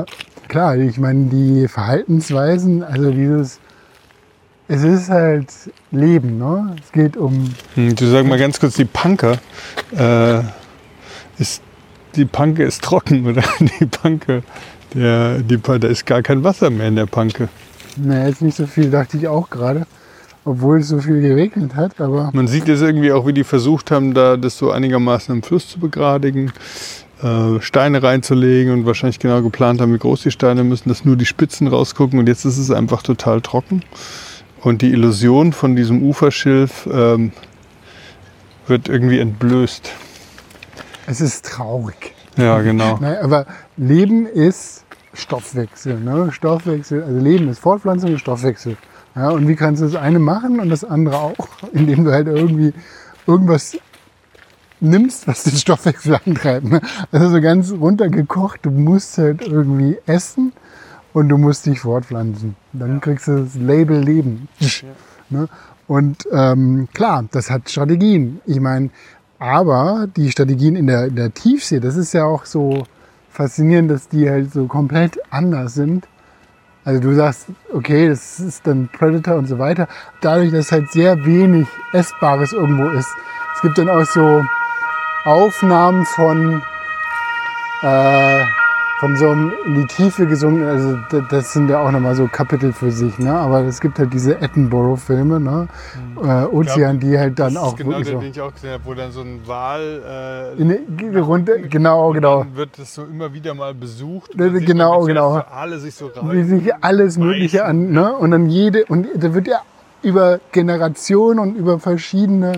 klar, ich meine, die Verhaltensweisen, also dieses, es ist halt Leben, ne? Es geht um... Hm, du sag mal ganz kurz, die Panke, äh, ist, die Panke ist trocken, oder? Die Panke, der, die, da ist gar kein Wasser mehr in der Panke. Naja, jetzt nicht so viel, dachte ich auch gerade. Obwohl es so viel geregnet hat, aber... Man sieht jetzt irgendwie auch, wie die versucht haben, da das so einigermaßen im Fluss zu begradigen, äh, Steine reinzulegen und wahrscheinlich genau geplant haben, wie groß die Steine müssen, dass nur die Spitzen rausgucken und jetzt ist es einfach total trocken. Und die Illusion von diesem Uferschilf ähm, wird irgendwie entblößt. Es ist traurig. Ja, genau. Nein, aber Leben ist Stoffwechsel. Ne? Stoffwechsel, also Leben ist Fortpflanzung und Stoffwechsel. Ja, und wie kannst du das eine machen und das andere auch? Indem du halt irgendwie irgendwas nimmst, was den Stoffwechsel antreibt. Ne? Also so ganz runtergekocht, du musst halt irgendwie essen und du musst dich fortpflanzen. Dann kriegst du das Label Leben. Ja. Ne? Und ähm, klar, das hat Strategien. Ich meine, aber die Strategien in der, in der Tiefsee, das ist ja auch so faszinierend, dass die halt so komplett anders sind. Also du sagst, okay, das ist dann Predator und so weiter. Dadurch, dass halt sehr wenig Essbares irgendwo ist. Es gibt dann auch so Aufnahmen von, äh, von so einem in die Tiefe gesungen. Also das sind ja auch nochmal so Kapitel für sich. Ne? Aber es gibt halt diese Attenborough-Filme, ne? Mhm. Äh, Ozean, die halt dann das auch ist genau wirklich der, so... den ich auch gesehen habe, wo dann so ein Wal äh, in die Runde, genau, genau. Dann wird das so immer wieder mal besucht. Und dann genau, man, genau. Wale sich so wie sich alles Mögliche an, ne? Und dann jede, und da wird ja über Generationen und über verschiedene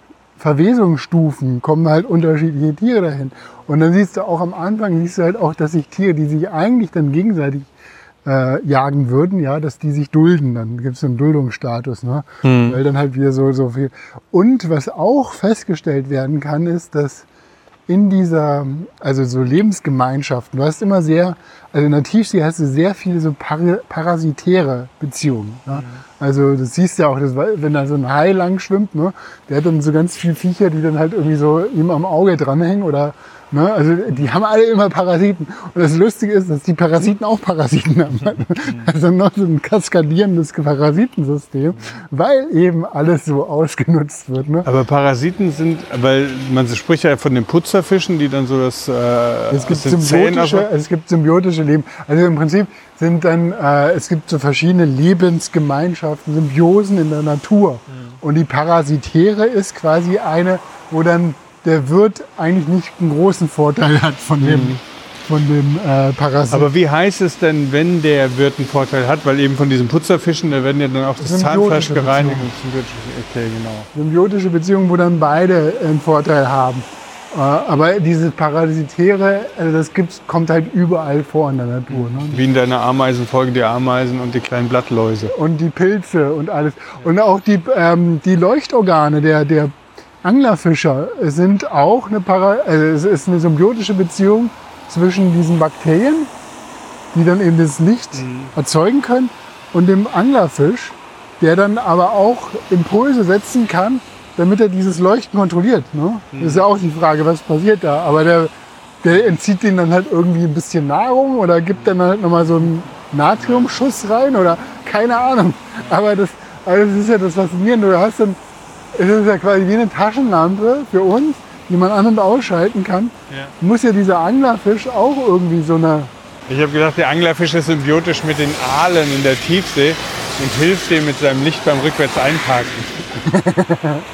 Verwesungsstufen kommen halt unterschiedliche Tiere dahin. Und dann siehst du auch am Anfang, siehst du halt auch, dass sich Tiere, die sich eigentlich dann gegenseitig äh, jagen würden, ja, dass die sich dulden. Dann gibt es so einen Duldungsstatus, ne? Mhm. Weil dann halt wieder so, so viel. Und was auch festgestellt werden kann, ist, dass in dieser, also so Lebensgemeinschaften, du hast immer sehr, also in der Tiefsee hast du sehr viele so par- parasitäre Beziehungen. Ne? Mhm. Also das siehst du ja auch, das, wenn da so ein Hai lang schwimmt, ne? Der hat dann so ganz viele Viecher, die dann halt irgendwie so ihm am Auge dranhängen oder, ne? Also die haben alle immer Parasiten. Und das Lustige ist, dass die Parasiten auch Parasiten haben. Also noch so ein kaskadierendes Parasitensystem, weil eben alles so ausgenutzt wird. Ne? Aber Parasiten sind, weil man spricht ja von den Putzerfischen, die dann so das, äh, es gibt symbiotische, es gibt symbiotische Leben. Also im Prinzip sind dann, äh, es gibt so verschiedene Lebensgemeinschaften, Symbiosen in der Natur. Mhm. Und die parasitäre ist quasi eine, wo dann der Wirt eigentlich nicht einen großen Vorteil hat von dem, mhm. von dem äh, Parasiten. Aber wie heißt es denn, wenn der Wirt einen Vorteil hat? Weil eben von diesen Putzerfischen, da werden ja dann auch das Zahnfleisch gereinigt. Okay, genau. Symbiotische Beziehungen, wo dann beide einen Vorteil haben. Äh, aber diese Parasitäre, also das gibt's, kommt halt überall vor in der Natur. Ne? Wie in deiner Ameisenfolge, die Ameisen und die kleinen Blattläuse. Und die Pilze und alles. Und auch die, ähm, die Leuchtorgane der, der Anglerfischer sind auch eine, Para also es ist eine symbiotische Beziehung zwischen diesen Bakterien, die dann eben das Licht mhm. erzeugen können, und dem Anglerfisch, der dann aber auch Impulse setzen kann, damit er dieses Leuchten kontrolliert. Ne? Mhm. Das ist ja auch die Frage, was passiert da. Aber der, der entzieht denen dann halt irgendwie ein bisschen Nahrung oder gibt dann halt nochmal so einen Natriumschuss rein oder keine Ahnung. Aber das, also das ist ja das Faszinierende. Du hast dann, es ist ja quasi wie eine Taschenlampe für uns, die man an- und ausschalten kann. Ja. Muss ja dieser Anglerfisch auch irgendwie so eine... Ich habe gedacht, der Anglerfisch ist symbiotisch mit den Aalen in der Tiefsee und hilft dem mit seinem Licht beim rückwärts einparken.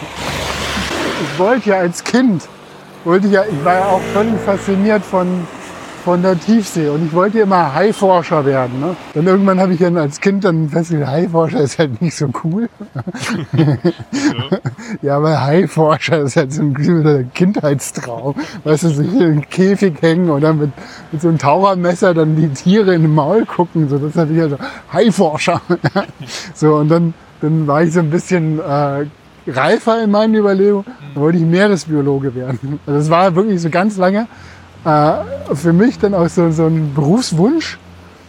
Ich wollte ja als Kind, wollte ich, ja, ich war ja auch völlig fasziniert von, von der Tiefsee und ich wollte immer Haiforscher werden. Ne? Dann irgendwann habe ich dann als Kind dann festgestellt, Haiforscher ist halt nicht so cool. Ja, ja, aber Haiforscher ist halt so ein Kindheitstraum. Weißt du, sich in den Käfig hängen und dann mit, mit so einem Tauchermesser dann die Tiere in den Maul gucken. So, das habe ich also Haiforscher. So, und dann, dann war ich so ein bisschen äh, reifer in meinen Überlegungen. Dann wollte ich Meeresbiologe werden. Also das war wirklich so ganz lange äh, für mich dann auch so, so ein Berufswunsch.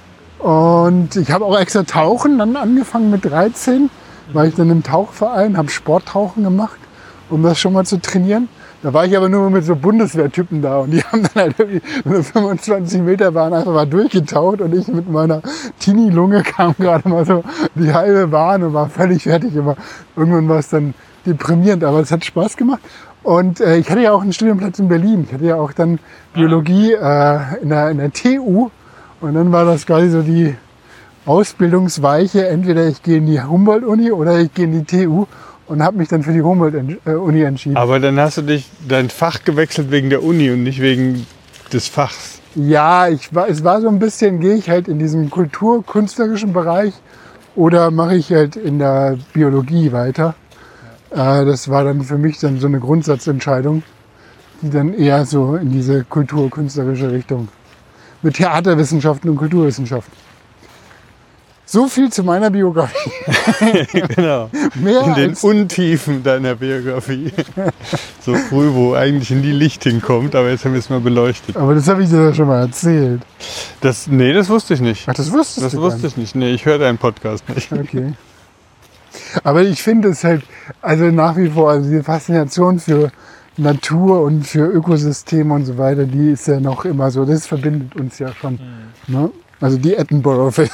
Und ich habe auch extra Tauchen dann angefangen mit dreizehn. War ich dann im Tauchverein, habe Sporttauchen gemacht, um das schon mal zu trainieren. Da war ich aber nur mit so Bundeswehrtypen da und die haben dann halt irgendwie so fünfundzwanzig Meter Bahn einfach mal durchgetaucht und ich mit meiner Teenie-Lunge kam gerade mal so die halbe Bahn und war völlig fertig. Aber irgendwann war es dann deprimierend, aber es hat Spaß gemacht. Und äh, ich hatte ja auch einen Studienplatz in Berlin. Ich hatte ja auch dann Biologie äh, in, der, in der T U und dann war das quasi so die Ausbildungsweiche. Entweder ich gehe in die Humboldt-Uni oder ich gehe in die T U. Und habe mich dann für die Humboldt-Uni entschieden. Aber dann hast du dich dein Fach gewechselt wegen der Uni und nicht wegen des Fachs. Ja, ich war, es war so ein bisschen, gehe ich halt in diesen kulturkünstlerischen Bereich oder mache ich halt in der Biologie weiter. Ja. Äh, das war dann für mich dann so eine Grundsatzentscheidung, die dann eher so in diese kulturkünstlerische Richtung mit Theaterwissenschaften und Kulturwissenschaften. So viel zu meiner Biografie. Genau. Mehr in den als Untiefen deiner Biografie. So früh, wo eigentlich nie Licht hinkommt, aber jetzt haben wir es mal beleuchtet. Aber das habe ich dir ja schon mal erzählt. Das, nee, das wusste ich nicht. Ach, das wusstest das du wusste gar ich nicht. Nee, ich höre deinen Podcast nicht. Okay. Aber ich finde es halt, also nach wie vor, also die Faszination für Natur und für Ökosysteme und so weiter, die ist ja noch immer so, das verbindet uns ja schon. Mhm. Ne? Also die Edinburgh.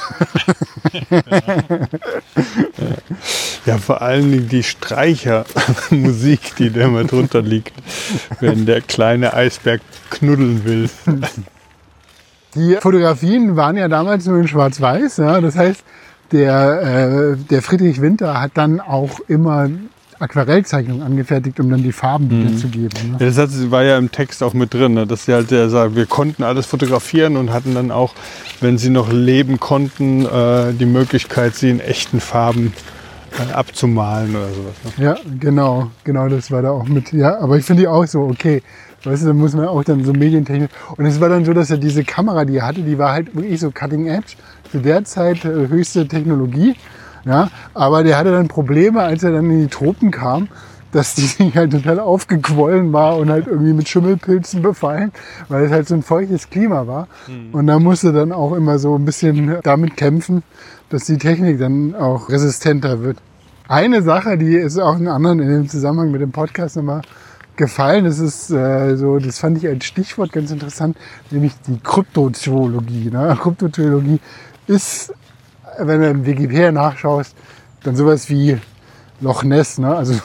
Ja, vor allen Dingen die Streichermusik, die da immer drunter liegt, wenn der kleine Eisberg knuddeln will. Die Fotografien waren ja damals nur in Schwarz-Weiß. Ja? Das heißt, der, äh, der Friedrich Winter hat dann auch immer Aquarellzeichnungen angefertigt, um dann die Farben mhm. wiederzugeben. Ne? Ja, das hat, war ja im Text auch mit drin, ne? Dass sie halt der sagt, wir konnten alles fotografieren und hatten dann auch, wenn sie noch leben konnten, äh, die Möglichkeit, sie in echten Farben äh, abzumalen oder sowas. Ne? Ja, genau, genau, das war da auch mit. Ja, aber ich finde die auch so, okay, weißt du, da muss man auch dann so medientechnisch. Und es war dann so, dass er diese Kamera, die er hatte, die war halt wirklich so cutting edge, zu der Zeit äh, höchste Technologie. Ja, aber der hatte dann Probleme, als er dann in die Tropen kam, dass die sich halt total aufgequollen war und halt irgendwie mit Schimmelpilzen befallen, weil es halt so ein feuchtes Klima war. Mhm. Und da musste dann auch immer so ein bisschen damit kämpfen, dass die Technik dann auch resistenter wird. Eine Sache, die ist auch einen anderen in dem Zusammenhang mit dem Podcast nochmal gefallen, das ist äh, so, das fand ich als Stichwort ganz interessant, nämlich die Kryptozoologie. Ne? Kryptozoologie ist, wenn du im Wikipedia nachschaust, dann sowas wie Loch Ness, ne? Also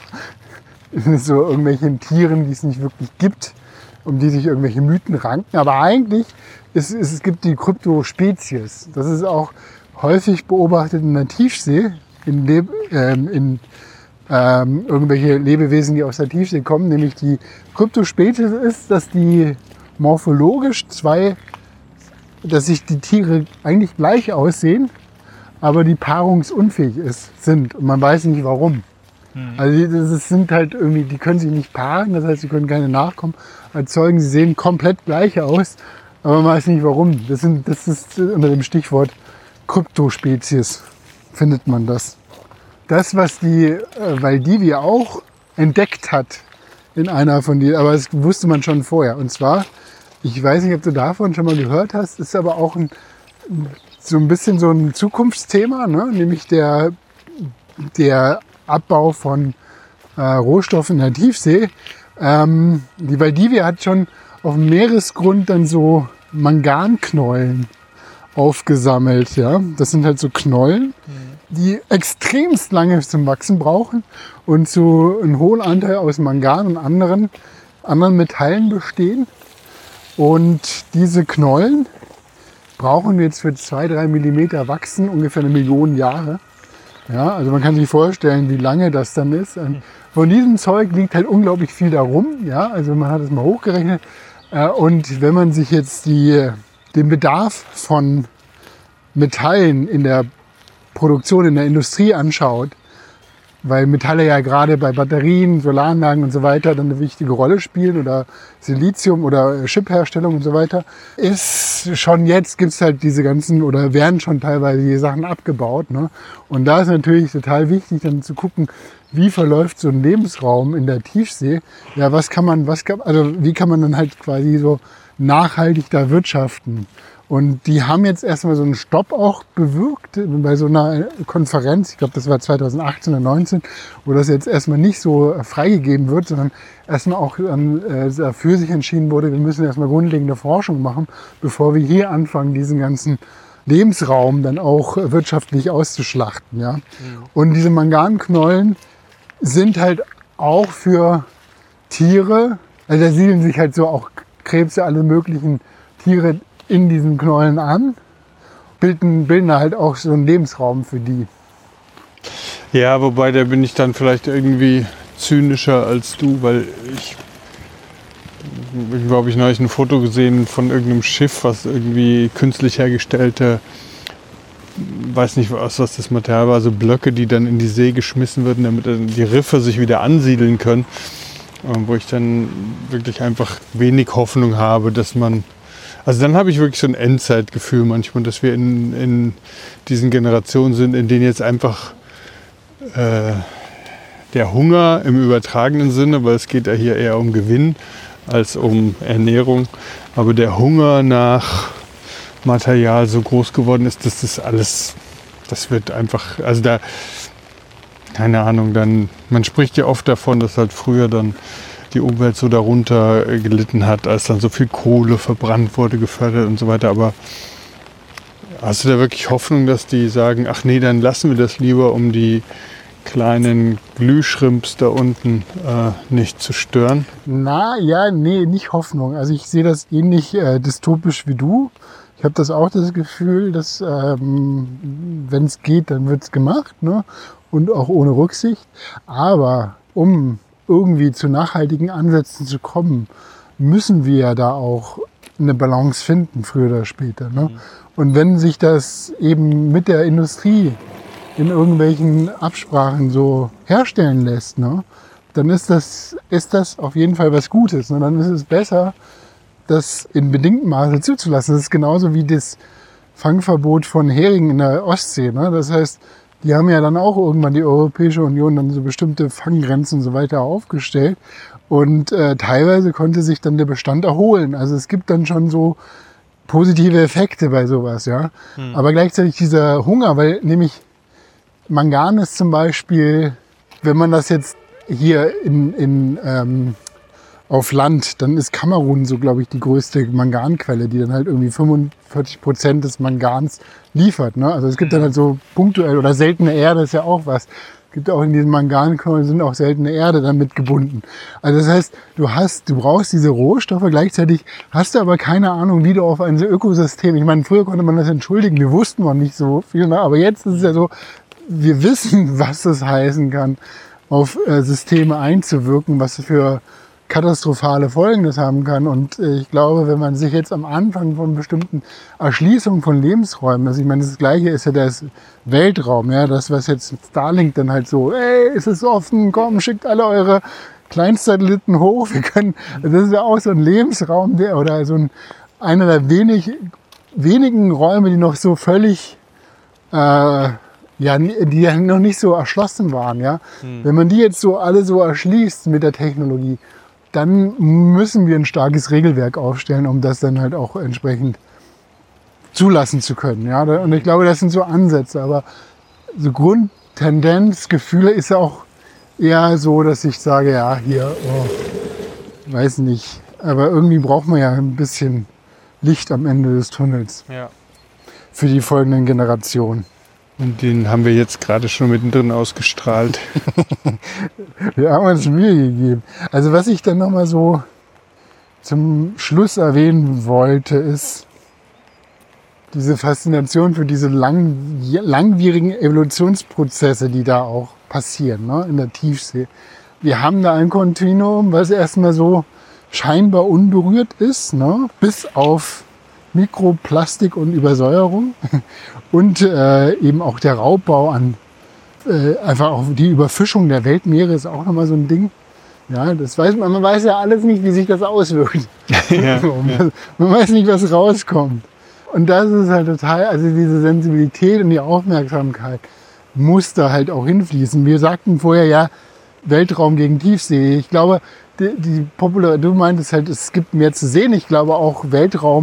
so irgendwelchen Tieren, die es nicht wirklich gibt, um die sich irgendwelche Mythen ranken. Aber eigentlich ist, ist es gibt die Kryptospezies. Das ist auch häufig beobachtet in der Tiefsee, in, Leb ähm, in ähm, irgendwelche Lebewesen, die aus der Tiefsee kommen. Nämlich die Kryptospezies ist, dass die morphologisch zwei dass sich die Tiere eigentlich gleich aussehen, aber die paarungsunfähig ist, sind. Und man weiß nicht warum. Mhm. Also die, das sind halt irgendwie, die können sich nicht paaren, das heißt, sie können keine Nachkommen erzeugen. Sie sehen komplett gleich aus, aber man weiß nicht warum. Das, sind, das ist unter dem Stichwort Kryptospezies findet man das. Das, was die äh, Valdivia auch entdeckt hat in einer von die, aber das wusste man schon vorher. Und zwar, ich weiß nicht, ob du davon schon mal gehört hast, ist aber auch ein, so ein bisschen so ein Zukunftsthema, ne? Nämlich der, der Abbau von äh, Rohstoffen in der Tiefsee. Ähm, die Valdivia hat schon auf dem Meeresgrund dann so Manganknollen aufgesammelt. Ja? Das sind halt so Knollen, die extremst lange zum Wachsen brauchen und so einen hohen Anteil aus Mangan und anderen, anderen Metallen bestehen. Und diese Knollen brauchen jetzt für zwei, drei Millimeter wachsen ungefähr eine Million Jahre. Ja, also man kann sich vorstellen, wie lange das dann ist. Und von diesem Zeug liegt halt unglaublich viel da rum. Ja, also man hat es mal hochgerechnet. Und wenn man sich jetzt die, den Bedarf von Metallen in der Produktion, in der Industrie anschaut, weil Metalle ja gerade bei Batterien, Solaranlagen und so weiter dann eine wichtige Rolle spielen oder Silizium oder Chipherstellung und so weiter, ist schon jetzt gibt es halt diese ganzen oder werden schon teilweise die Sachen abgebaut. Ne? Und da ist natürlich total wichtig dann zu gucken, wie verläuft so ein Lebensraum in der Tiefsee. Ja, was kann man, was kann, also wie kann man dann halt quasi so nachhaltig da wirtschaften? Und die haben jetzt erstmal so einen Stopp auch bewirkt bei so einer Konferenz, ich glaube, das war zweitausendachtzehn oder neunzehn, wo das jetzt erstmal nicht so freigegeben wird, sondern erstmal auch dann, äh, dafür sich entschieden wurde, wir müssen erstmal grundlegende Forschung machen, bevor wir hier anfangen, diesen ganzen Lebensraum dann auch wirtschaftlich auszuschlachten. Ja? Mhm. Und diese Manganknollen sind halt auch für Tiere, also da siedeln sich halt so auch Krebse, alle möglichen Tiere in diesen Knollen an, bilden, bilden halt auch so einen Lebensraum für die. Ja, wobei da bin ich dann vielleicht irgendwie zynischer als du, weil ich, irgendwo habe ich neulich ein Foto gesehen von irgendeinem Schiff, was irgendwie künstlich hergestellte, weiß nicht was, was das Material war, so Blöcke, die dann in die See geschmissen werden, damit die Riffe sich wieder ansiedeln können, wo ich dann wirklich einfach wenig Hoffnung habe, dass man, also dann habe ich wirklich so ein Endzeitgefühl manchmal, dass wir in, in diesen Generationen sind, in denen jetzt einfach äh, der Hunger im übertragenen Sinne, weil es geht ja hier eher um Gewinn als um Ernährung, aber der Hunger nach Material so groß geworden ist, dass das alles, das wird einfach, also da, keine Ahnung, dann, man spricht ja oft davon, dass halt früher dann die Umwelt so darunter gelitten hat, als dann so viel Kohle verbrannt wurde, gefördert und so weiter. Aber hast du da wirklich Hoffnung, dass die sagen, ach nee, dann lassen wir das lieber, um die kleinen Glühschrimps da unten äh, nicht zu stören? Na ja, nee, nicht Hoffnung. Also ich sehe das ähnlich äh, dystopisch wie du. Ich habe das auch das Gefühl, dass ähm, wenn es geht, dann wird es gemacht, ne? Und auch ohne Rücksicht. Aber um irgendwie zu nachhaltigen Ansätzen zu kommen, müssen wir ja da auch eine Balance finden, früher oder später. Ne? Mhm. Und wenn sich das eben mit der Industrie in irgendwelchen Absprachen so herstellen lässt, ne, dann ist das, ist das auf jeden Fall was Gutes. Ne? Dann ist es besser, das in bedingtem Maße zuzulassen. Das ist genauso wie das Fangverbot von Heringen in der Ostsee. Ne? Das heißt, die haben ja dann auch irgendwann die Europäische Union dann so bestimmte Fanggrenzen und so weiter aufgestellt. Und äh, teilweise konnte sich dann der Bestand erholen. Also es gibt dann schon so positive Effekte bei sowas, ja. Hm. Aber gleichzeitig dieser Hunger, weil nämlich Mangan ist zum Beispiel, wenn man das jetzt hier in, in ähm, auf Land, dann ist Kamerun so, glaube ich, die größte Manganquelle, die dann halt irgendwie fünfundvierzig Prozent des Mangans liefert. Ne? Also es gibt dann halt so punktuell, oder seltene Erde ist ja auch was. Es gibt auch in diesen Manganknollen sind auch seltene Erde damit gebunden. Also das heißt, du hast, du brauchst diese Rohstoffe, gleichzeitig hast du aber keine Ahnung, wie du auf ein Ökosystem, ich meine, früher konnte man das entschuldigen, wir wussten noch nicht so viel, ne? Aber jetzt ist es ja so, wir wissen, was das heißen kann, auf äh, Systeme einzuwirken, was für katastrophale Folgen das haben kann. Und äh, ich glaube, wenn man sich jetzt am Anfang von bestimmten Erschließungen von Lebensräumen, also ich meine, das Gleiche ist ja das Weltraum, ja, das, was jetzt Starlink dann halt so, ey, es ist offen, komm, schickt alle eure Kleinstsatelliten hoch, wir können, das ist ja auch so ein Lebensraum, der, oder so ein, einer der wenig, wenigen Räume, die noch so völlig, äh, ja, die ja noch nicht so erschlossen waren, ja. Hm. Wenn man die jetzt so alle so erschließt mit der Technologie, dann müssen wir ein starkes Regelwerk aufstellen, um das dann halt auch entsprechend zulassen zu können. Ja? Und ich glaube, das sind so Ansätze. Aber so Grundtendenz, Gefühle ist ja auch eher so, dass ich sage, ja, hier, oh, weiß nicht. Aber irgendwie braucht man ja ein bisschen Licht am Ende des Tunnels. Ja. Für die folgenden Generationen. Und den haben wir jetzt gerade schon mittendrin ausgestrahlt. Wir haben uns Mühe gegeben. Also was ich dann nochmal so zum Schluss erwähnen wollte, ist diese Faszination für diese lang, langwierigen Evolutionsprozesse, die da auch passieren, ne, in der Tiefsee. Wir haben da ein Kontinuum, was erstmal so scheinbar unberührt ist, ne, bis auf Mikroplastik und Übersäuerung und äh, eben auch der Raubbau an, äh, einfach auch die Überfischung der Weltmeere ist auch nochmal so ein Ding. Ja, das weiß man, man weiß ja alles nicht, wie sich das auswirkt. Ja, ja. Man weiß nicht, was rauskommt. Und das ist halt total, also diese Sensibilität und die Aufmerksamkeit muss da halt auch hinfließen. Wir sagten vorher ja, Weltraum gegen Tiefsee. Ich glaube, die, die Popular, du meintest halt, es gibt mehr zu sehen. Ich glaube auch Weltraum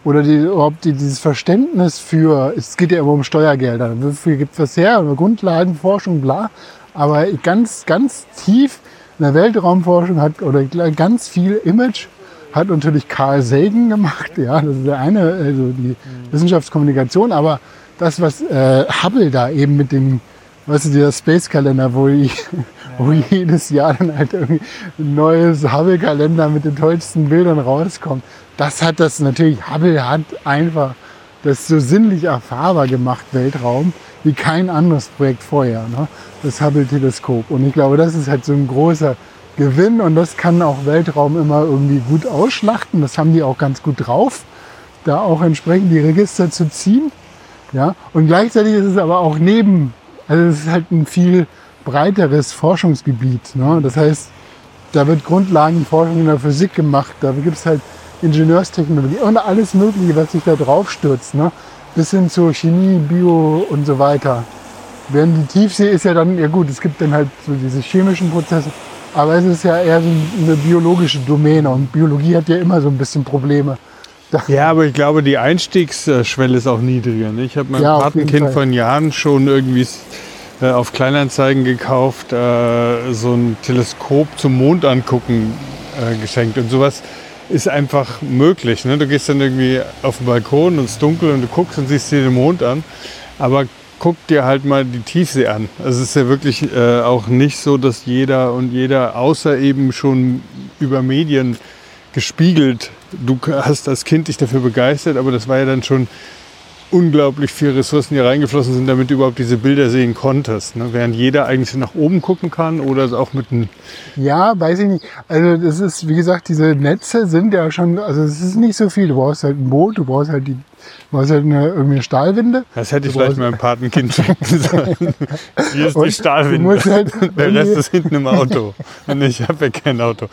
oder die, überhaupt die, dieses Verständnis für, es geht ja immer um Steuergelder, wofür gibt es das her, Grundlagenforschung, bla, aber ganz, ganz tief in der Weltraumforschung hat, oder ganz viel Image hat natürlich Carl Sagan gemacht, ja, das ist der eine, also die Wissenschaftskommunikation, aber das, was äh, Hubble da eben mit dem, weißt du, dieser Space-Kalender, wo, ich, wo jedes Jahr dann halt irgendwie ein neues Hubble-Kalender mit den tollsten Bildern rauskommt, das hat das natürlich, Hubble hat einfach das so sinnlich erfahrbar gemacht, Weltraum, wie kein anderes Projekt vorher, ne? Das Hubble-Teleskop. Und ich glaube, das ist halt so ein großer Gewinn und das kann auch Weltraum immer irgendwie gut ausschlachten. Das haben die auch ganz gut drauf, da auch entsprechend die Register zu ziehen. Ja? Und gleichzeitig ist es aber auch neben, also es ist halt ein viel breiteres Forschungsgebiet. Ne? Das heißt, da wird Grundlagenforschung in der Physik gemacht, da gibt es halt Ingenieurstechnologie und alles Mögliche, was sich da drauf stürzt, ne? Bis hin zu Chemie, Bio und so weiter. Während die Tiefsee ist ja dann, ja gut, es gibt dann halt so diese chemischen Prozesse, aber es ist ja eher so eine biologische Domäne und Biologie hat ja immer so ein bisschen Probleme. Ja, aber ich glaube, die Einstiegsschwelle ist auch niedriger. Ne? Ich habe mein Ja, auf Patenkind jeden Fall. vor Jahren schon irgendwie äh, auf Kleinanzeigen gekauft, äh, so ein Teleskop zum Mond angucken äh, geschenkt. Und sowas ist einfach möglich. Ne? Du gehst dann irgendwie auf den Balkon und es ist dunkel und du guckst und siehst dir den Mond an. Aber guck dir halt mal die Tiefsee an. Also es ist ja wirklich äh, auch nicht so, dass jeder und jeder, außer eben schon über Medien gespiegelt, du hast als Kind dich dafür begeistert, aber das war ja dann schon unglaublich viele Ressourcen, die reingeflossen sind, damit du überhaupt diese Bilder sehen konntest. Ne? Während jeder eigentlich nach oben gucken kann oder auch mit einem... Ja, weiß ich nicht. Also das ist, wie gesagt, diese Netze sind ja schon, also es ist nicht so viel. Du brauchst halt ein Boot, du brauchst halt die, du brauchst halt eine, irgendwie eine Stahlwinde. Das hätte ich Du vielleicht brauchst- meinem Patenkind schenken sollen. Hier ist Und die du Stahlwinde. musst halt Der Rest irgendwie- ist hinten im Auto. Und ich habe ja kein Auto.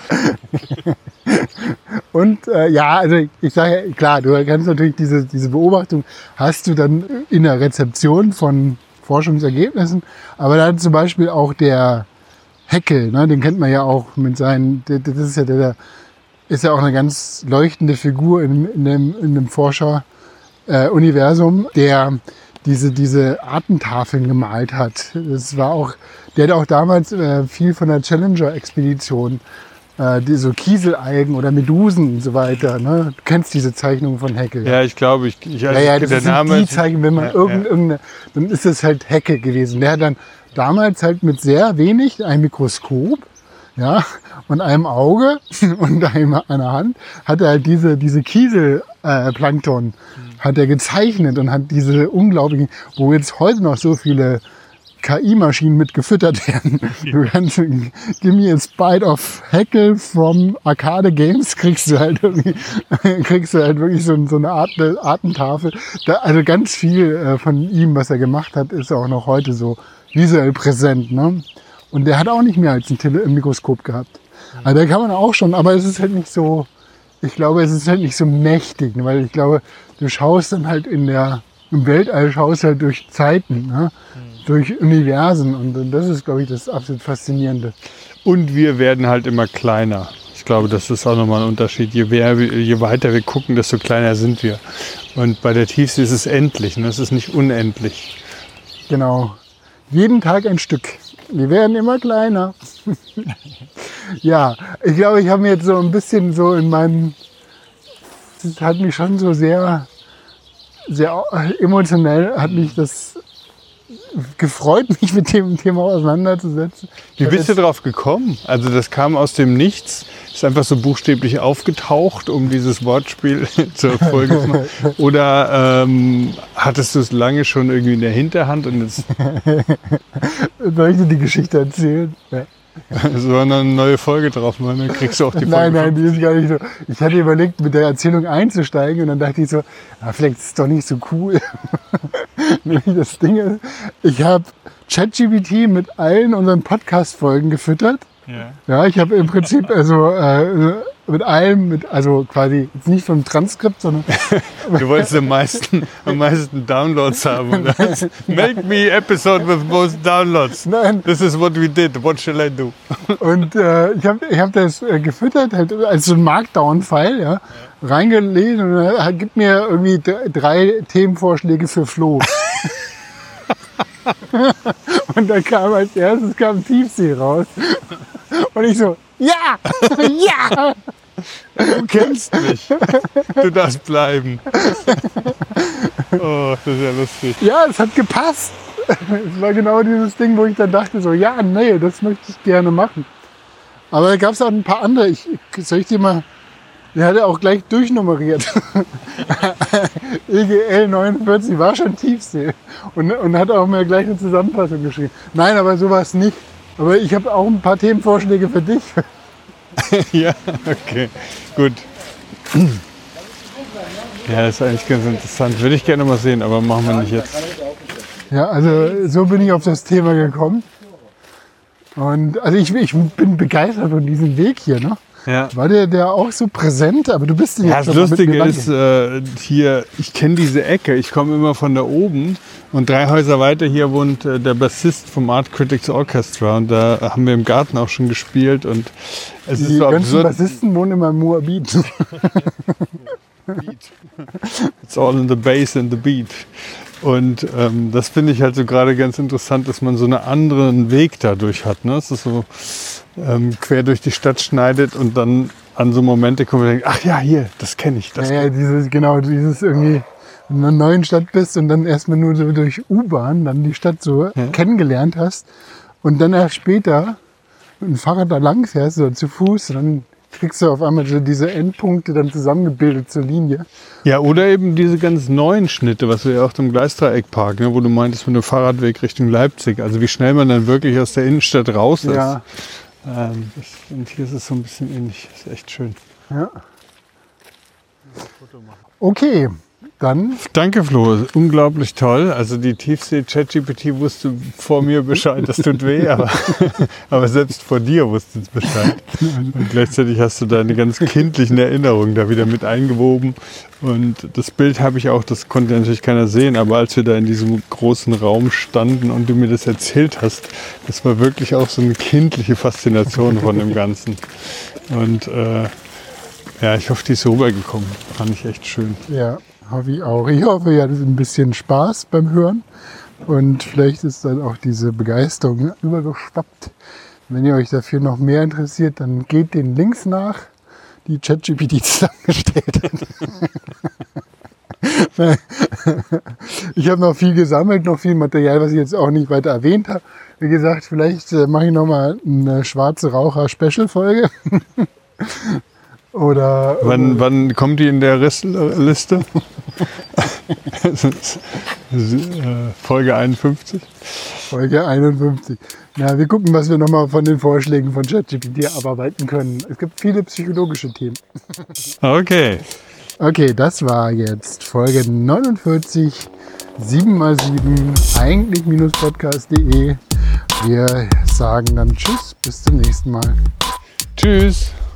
Und äh, ja, also ich sage ja, klar, du kannst natürlich diese, diese Beobachtung, hast du dann in der Rezeption von Forschungsergebnissen, aber dann zum Beispiel auch der Haeckel, ne, den kennt man ja auch mit seinen, der- das ist ja der, der ist ja auch eine ganz leuchtende Figur in, in dem, in dem Forscher-Universum, der diese, diese Artentafeln gemalt hat. Das war auch, der hat auch damals äh, viel von der Challenger-Expedition, äh, die, so Kieselalgen oder Medusen und so weiter. Ne? Du kennst diese Zeichnungen von Haeckel. Ja, ich glaube, ich, ich Ja, ja, das der sind Name die Zeichen, wenn man Ja, irgend, ja. irgendeine, dann ist es halt Haeckel gewesen. Der hat dann damals halt mit sehr wenig, einem Mikroskop, ja, und einem Auge und einem, einer Hand, hat er halt diese, diese Kieselplankton, äh, Plankton, hat er gezeichnet und hat diese unglaublichen, wo jetzt heute noch so viele K I-Maschinen mit gefüttert werden. Du kannst, give me a spite of Haeckel from Arcade Games, kriegst du halt irgendwie, kriegst du halt wirklich so, so eine Art, eine Artentafel. Da, also ganz viel äh, von ihm, was er gemacht hat, ist auch noch heute so visuell präsent, ne? Und der hat auch nicht mehr als ein, Tele ein Mikroskop gehabt. Also da kann man auch schon, aber es ist halt nicht so, ich glaube, es ist halt nicht so mächtig, ne? Weil ich glaube, du schaust dann halt in der, im Weltall schaust halt durch Zeiten, ne? Durch Universen und, und das ist, glaube ich, das absolut Faszinierende. Und wir werden halt immer kleiner. Ich glaube, das ist auch nochmal ein Unterschied. Je, mehr, je weiter wir gucken, desto kleiner sind wir. Und bei der Tiefsee ist es endlich, ne? Es ist nicht unendlich. Genau. Jeden Tag ein Stück. Wir werden immer kleiner. Ja, ich glaube, ich habe mir jetzt so ein bisschen so in meinem, das hat mich schon so sehr, sehr emotionell, hat mich das gefreut, mich mit dem Thema auseinanderzusetzen. Wie bist du drauf gekommen? Also das kam aus dem Nichts, ist einfach so buchstäblich aufgetaucht, um dieses Wortspiel zur Folge zu machen. Oder ähm, hattest du es lange schon irgendwie in der Hinterhand und jetzt Soll ich dir die Geschichte erzählen? Ja. so eine neue Folge drauf machen, dann kriegst du auch die Folge. Nein, nein, die ist gar nicht so. Ich hatte überlegt, mit der Erzählung einzusteigen und dann dachte ich so, ah, vielleicht ist es doch nicht so cool. Nämlich das Ding ist, ich habe ChatGPT mit allen unseren Podcast-Folgen gefüttert. Ja. Ja, ich habe im Prinzip also äh, mit allem, mit, also quasi jetzt nicht vom Transkript, sondern Du wolltest am meisten, am meisten Downloads haben. Und das, make me episode with most downloads. Nein. This is what we did. What shall I do? Und äh, ich habe ich hab das äh, gefüttert, halt als so ein Markdown-File, ja, reingelesen und er gibt mir irgendwie d- drei Themenvorschläge für Flo. Und dann kam als erstes kam Tiefsee raus. Und ich so, ja, ja. Du kennst mich. Du darfst bleiben. Oh, das ist ja lustig. Ja, es hat gepasst. Es war genau dieses Ding, wo ich dann dachte so, ja, nee, das möchte ich gerne machen. Aber da gab es auch ein paar andere. Ich, soll ich dir mal, der hatte auch gleich durchnummeriert. E G L neunundvierzig war schon Tiefsee. Und, und hat auch mir gleich eine Zusammenfassung geschrieben. Nein, aber sowas nicht. Aber ich habe auch ein paar Themenvorschläge für dich. Ja, okay, gut. Ja, das ist eigentlich ganz interessant. Würde ich gerne mal sehen, aber machen wir nicht jetzt. Ja, also so bin ich auf das Thema gekommen. Und also ich, ich bin begeistert von diesem Weg hier. Ne? Ja. War der, der auch so präsent? Aber du bist Ja, jetzt das schon mal mit Lustige mir lang- ist, äh, hier, ich kenne diese Ecke, ich komme immer von da oben und drei Häuser weiter hier wohnt äh, der Bassist vom Art Critics Orchestra und da haben wir im Garten auch schon gespielt und es ist Die so ganzen absurd. Bassisten wohnen immer im Moabit. It's all in the bass and the beat. Und ähm, das finde ich halt so gerade ganz interessant, dass man so einen anderen Weg dadurch hat. Ne? Es ist so ähm, quer durch die Stadt schneidet und dann an so Momente kommt und denkt, ach ja, hier, das kenne ich. Das Ja, ja, dieses, genau, dieses irgendwie, wenn du in einer neuen Stadt bist und dann erstmal nur so durch U-Bahn dann die Stadt so kennengelernt hast und dann erst später mit dem Fahrrad da lang fährst oder zu Fuß, dann kriegst du auf einmal so diese Endpunkte dann zusammengebildet zur Linie. Ja, oder eben diese ganz neuen Schnitte, was wir ja auch im Gleisdreieckpark, ne, wo du meintest, mit dem Fahrradweg Richtung Leipzig. Also wie schnell man dann wirklich aus der Innenstadt raus ist. Ja, Ähm, das, und hier ist es so ein bisschen ähnlich. Das ist echt schön. ja. Okay, dann Danke, Flo. Unglaublich toll. Also die Tiefsee-ChatGPT wusste vor mir Bescheid. Das tut weh, aber, aber selbst vor dir wusste es Bescheid. Und gleichzeitig hast du deine ganz kindlichen Erinnerungen da wieder mit eingewoben. Und das Bild habe ich auch, das konnte natürlich keiner sehen, aber als wir da in diesem großen Raum standen und du mir das erzählt hast, das war wirklich auch so eine kindliche Faszination von dem Ganzen. Und äh, ja, ich hoffe, die ist rübergekommen. Fand ich echt schön. ja, hoffe ich auch. Ich hoffe, ihr hattet ein bisschen Spaß beim Hören und vielleicht ist dann auch diese Begeisterung übergeschwappt. Wenn ihr euch dafür noch mehr interessiert, dann geht den Links nach, die ChatGPT zusammengestellt hat. Ich habe noch viel gesammelt, noch viel Material, was ich jetzt auch nicht weiter erwähnt habe. Wie gesagt, vielleicht äh, mache ich noch mal eine schwarze Raucher-Special-Folge. Oder Wann, wann kommt die in der Ris- Liste? Folge einundfünfzig. Folge einundfünfzig. Na, wir gucken, was wir nochmal von den Vorschlägen von ChatGPT abarbeiten können. Es gibt viele psychologische Themen. Okay. Okay, das war jetzt Folge neunundvierzig, sieben mal sieben, eigentlich podcast punkt de. Wir sagen dann Tschüss, bis zum nächsten Mal. Tschüss.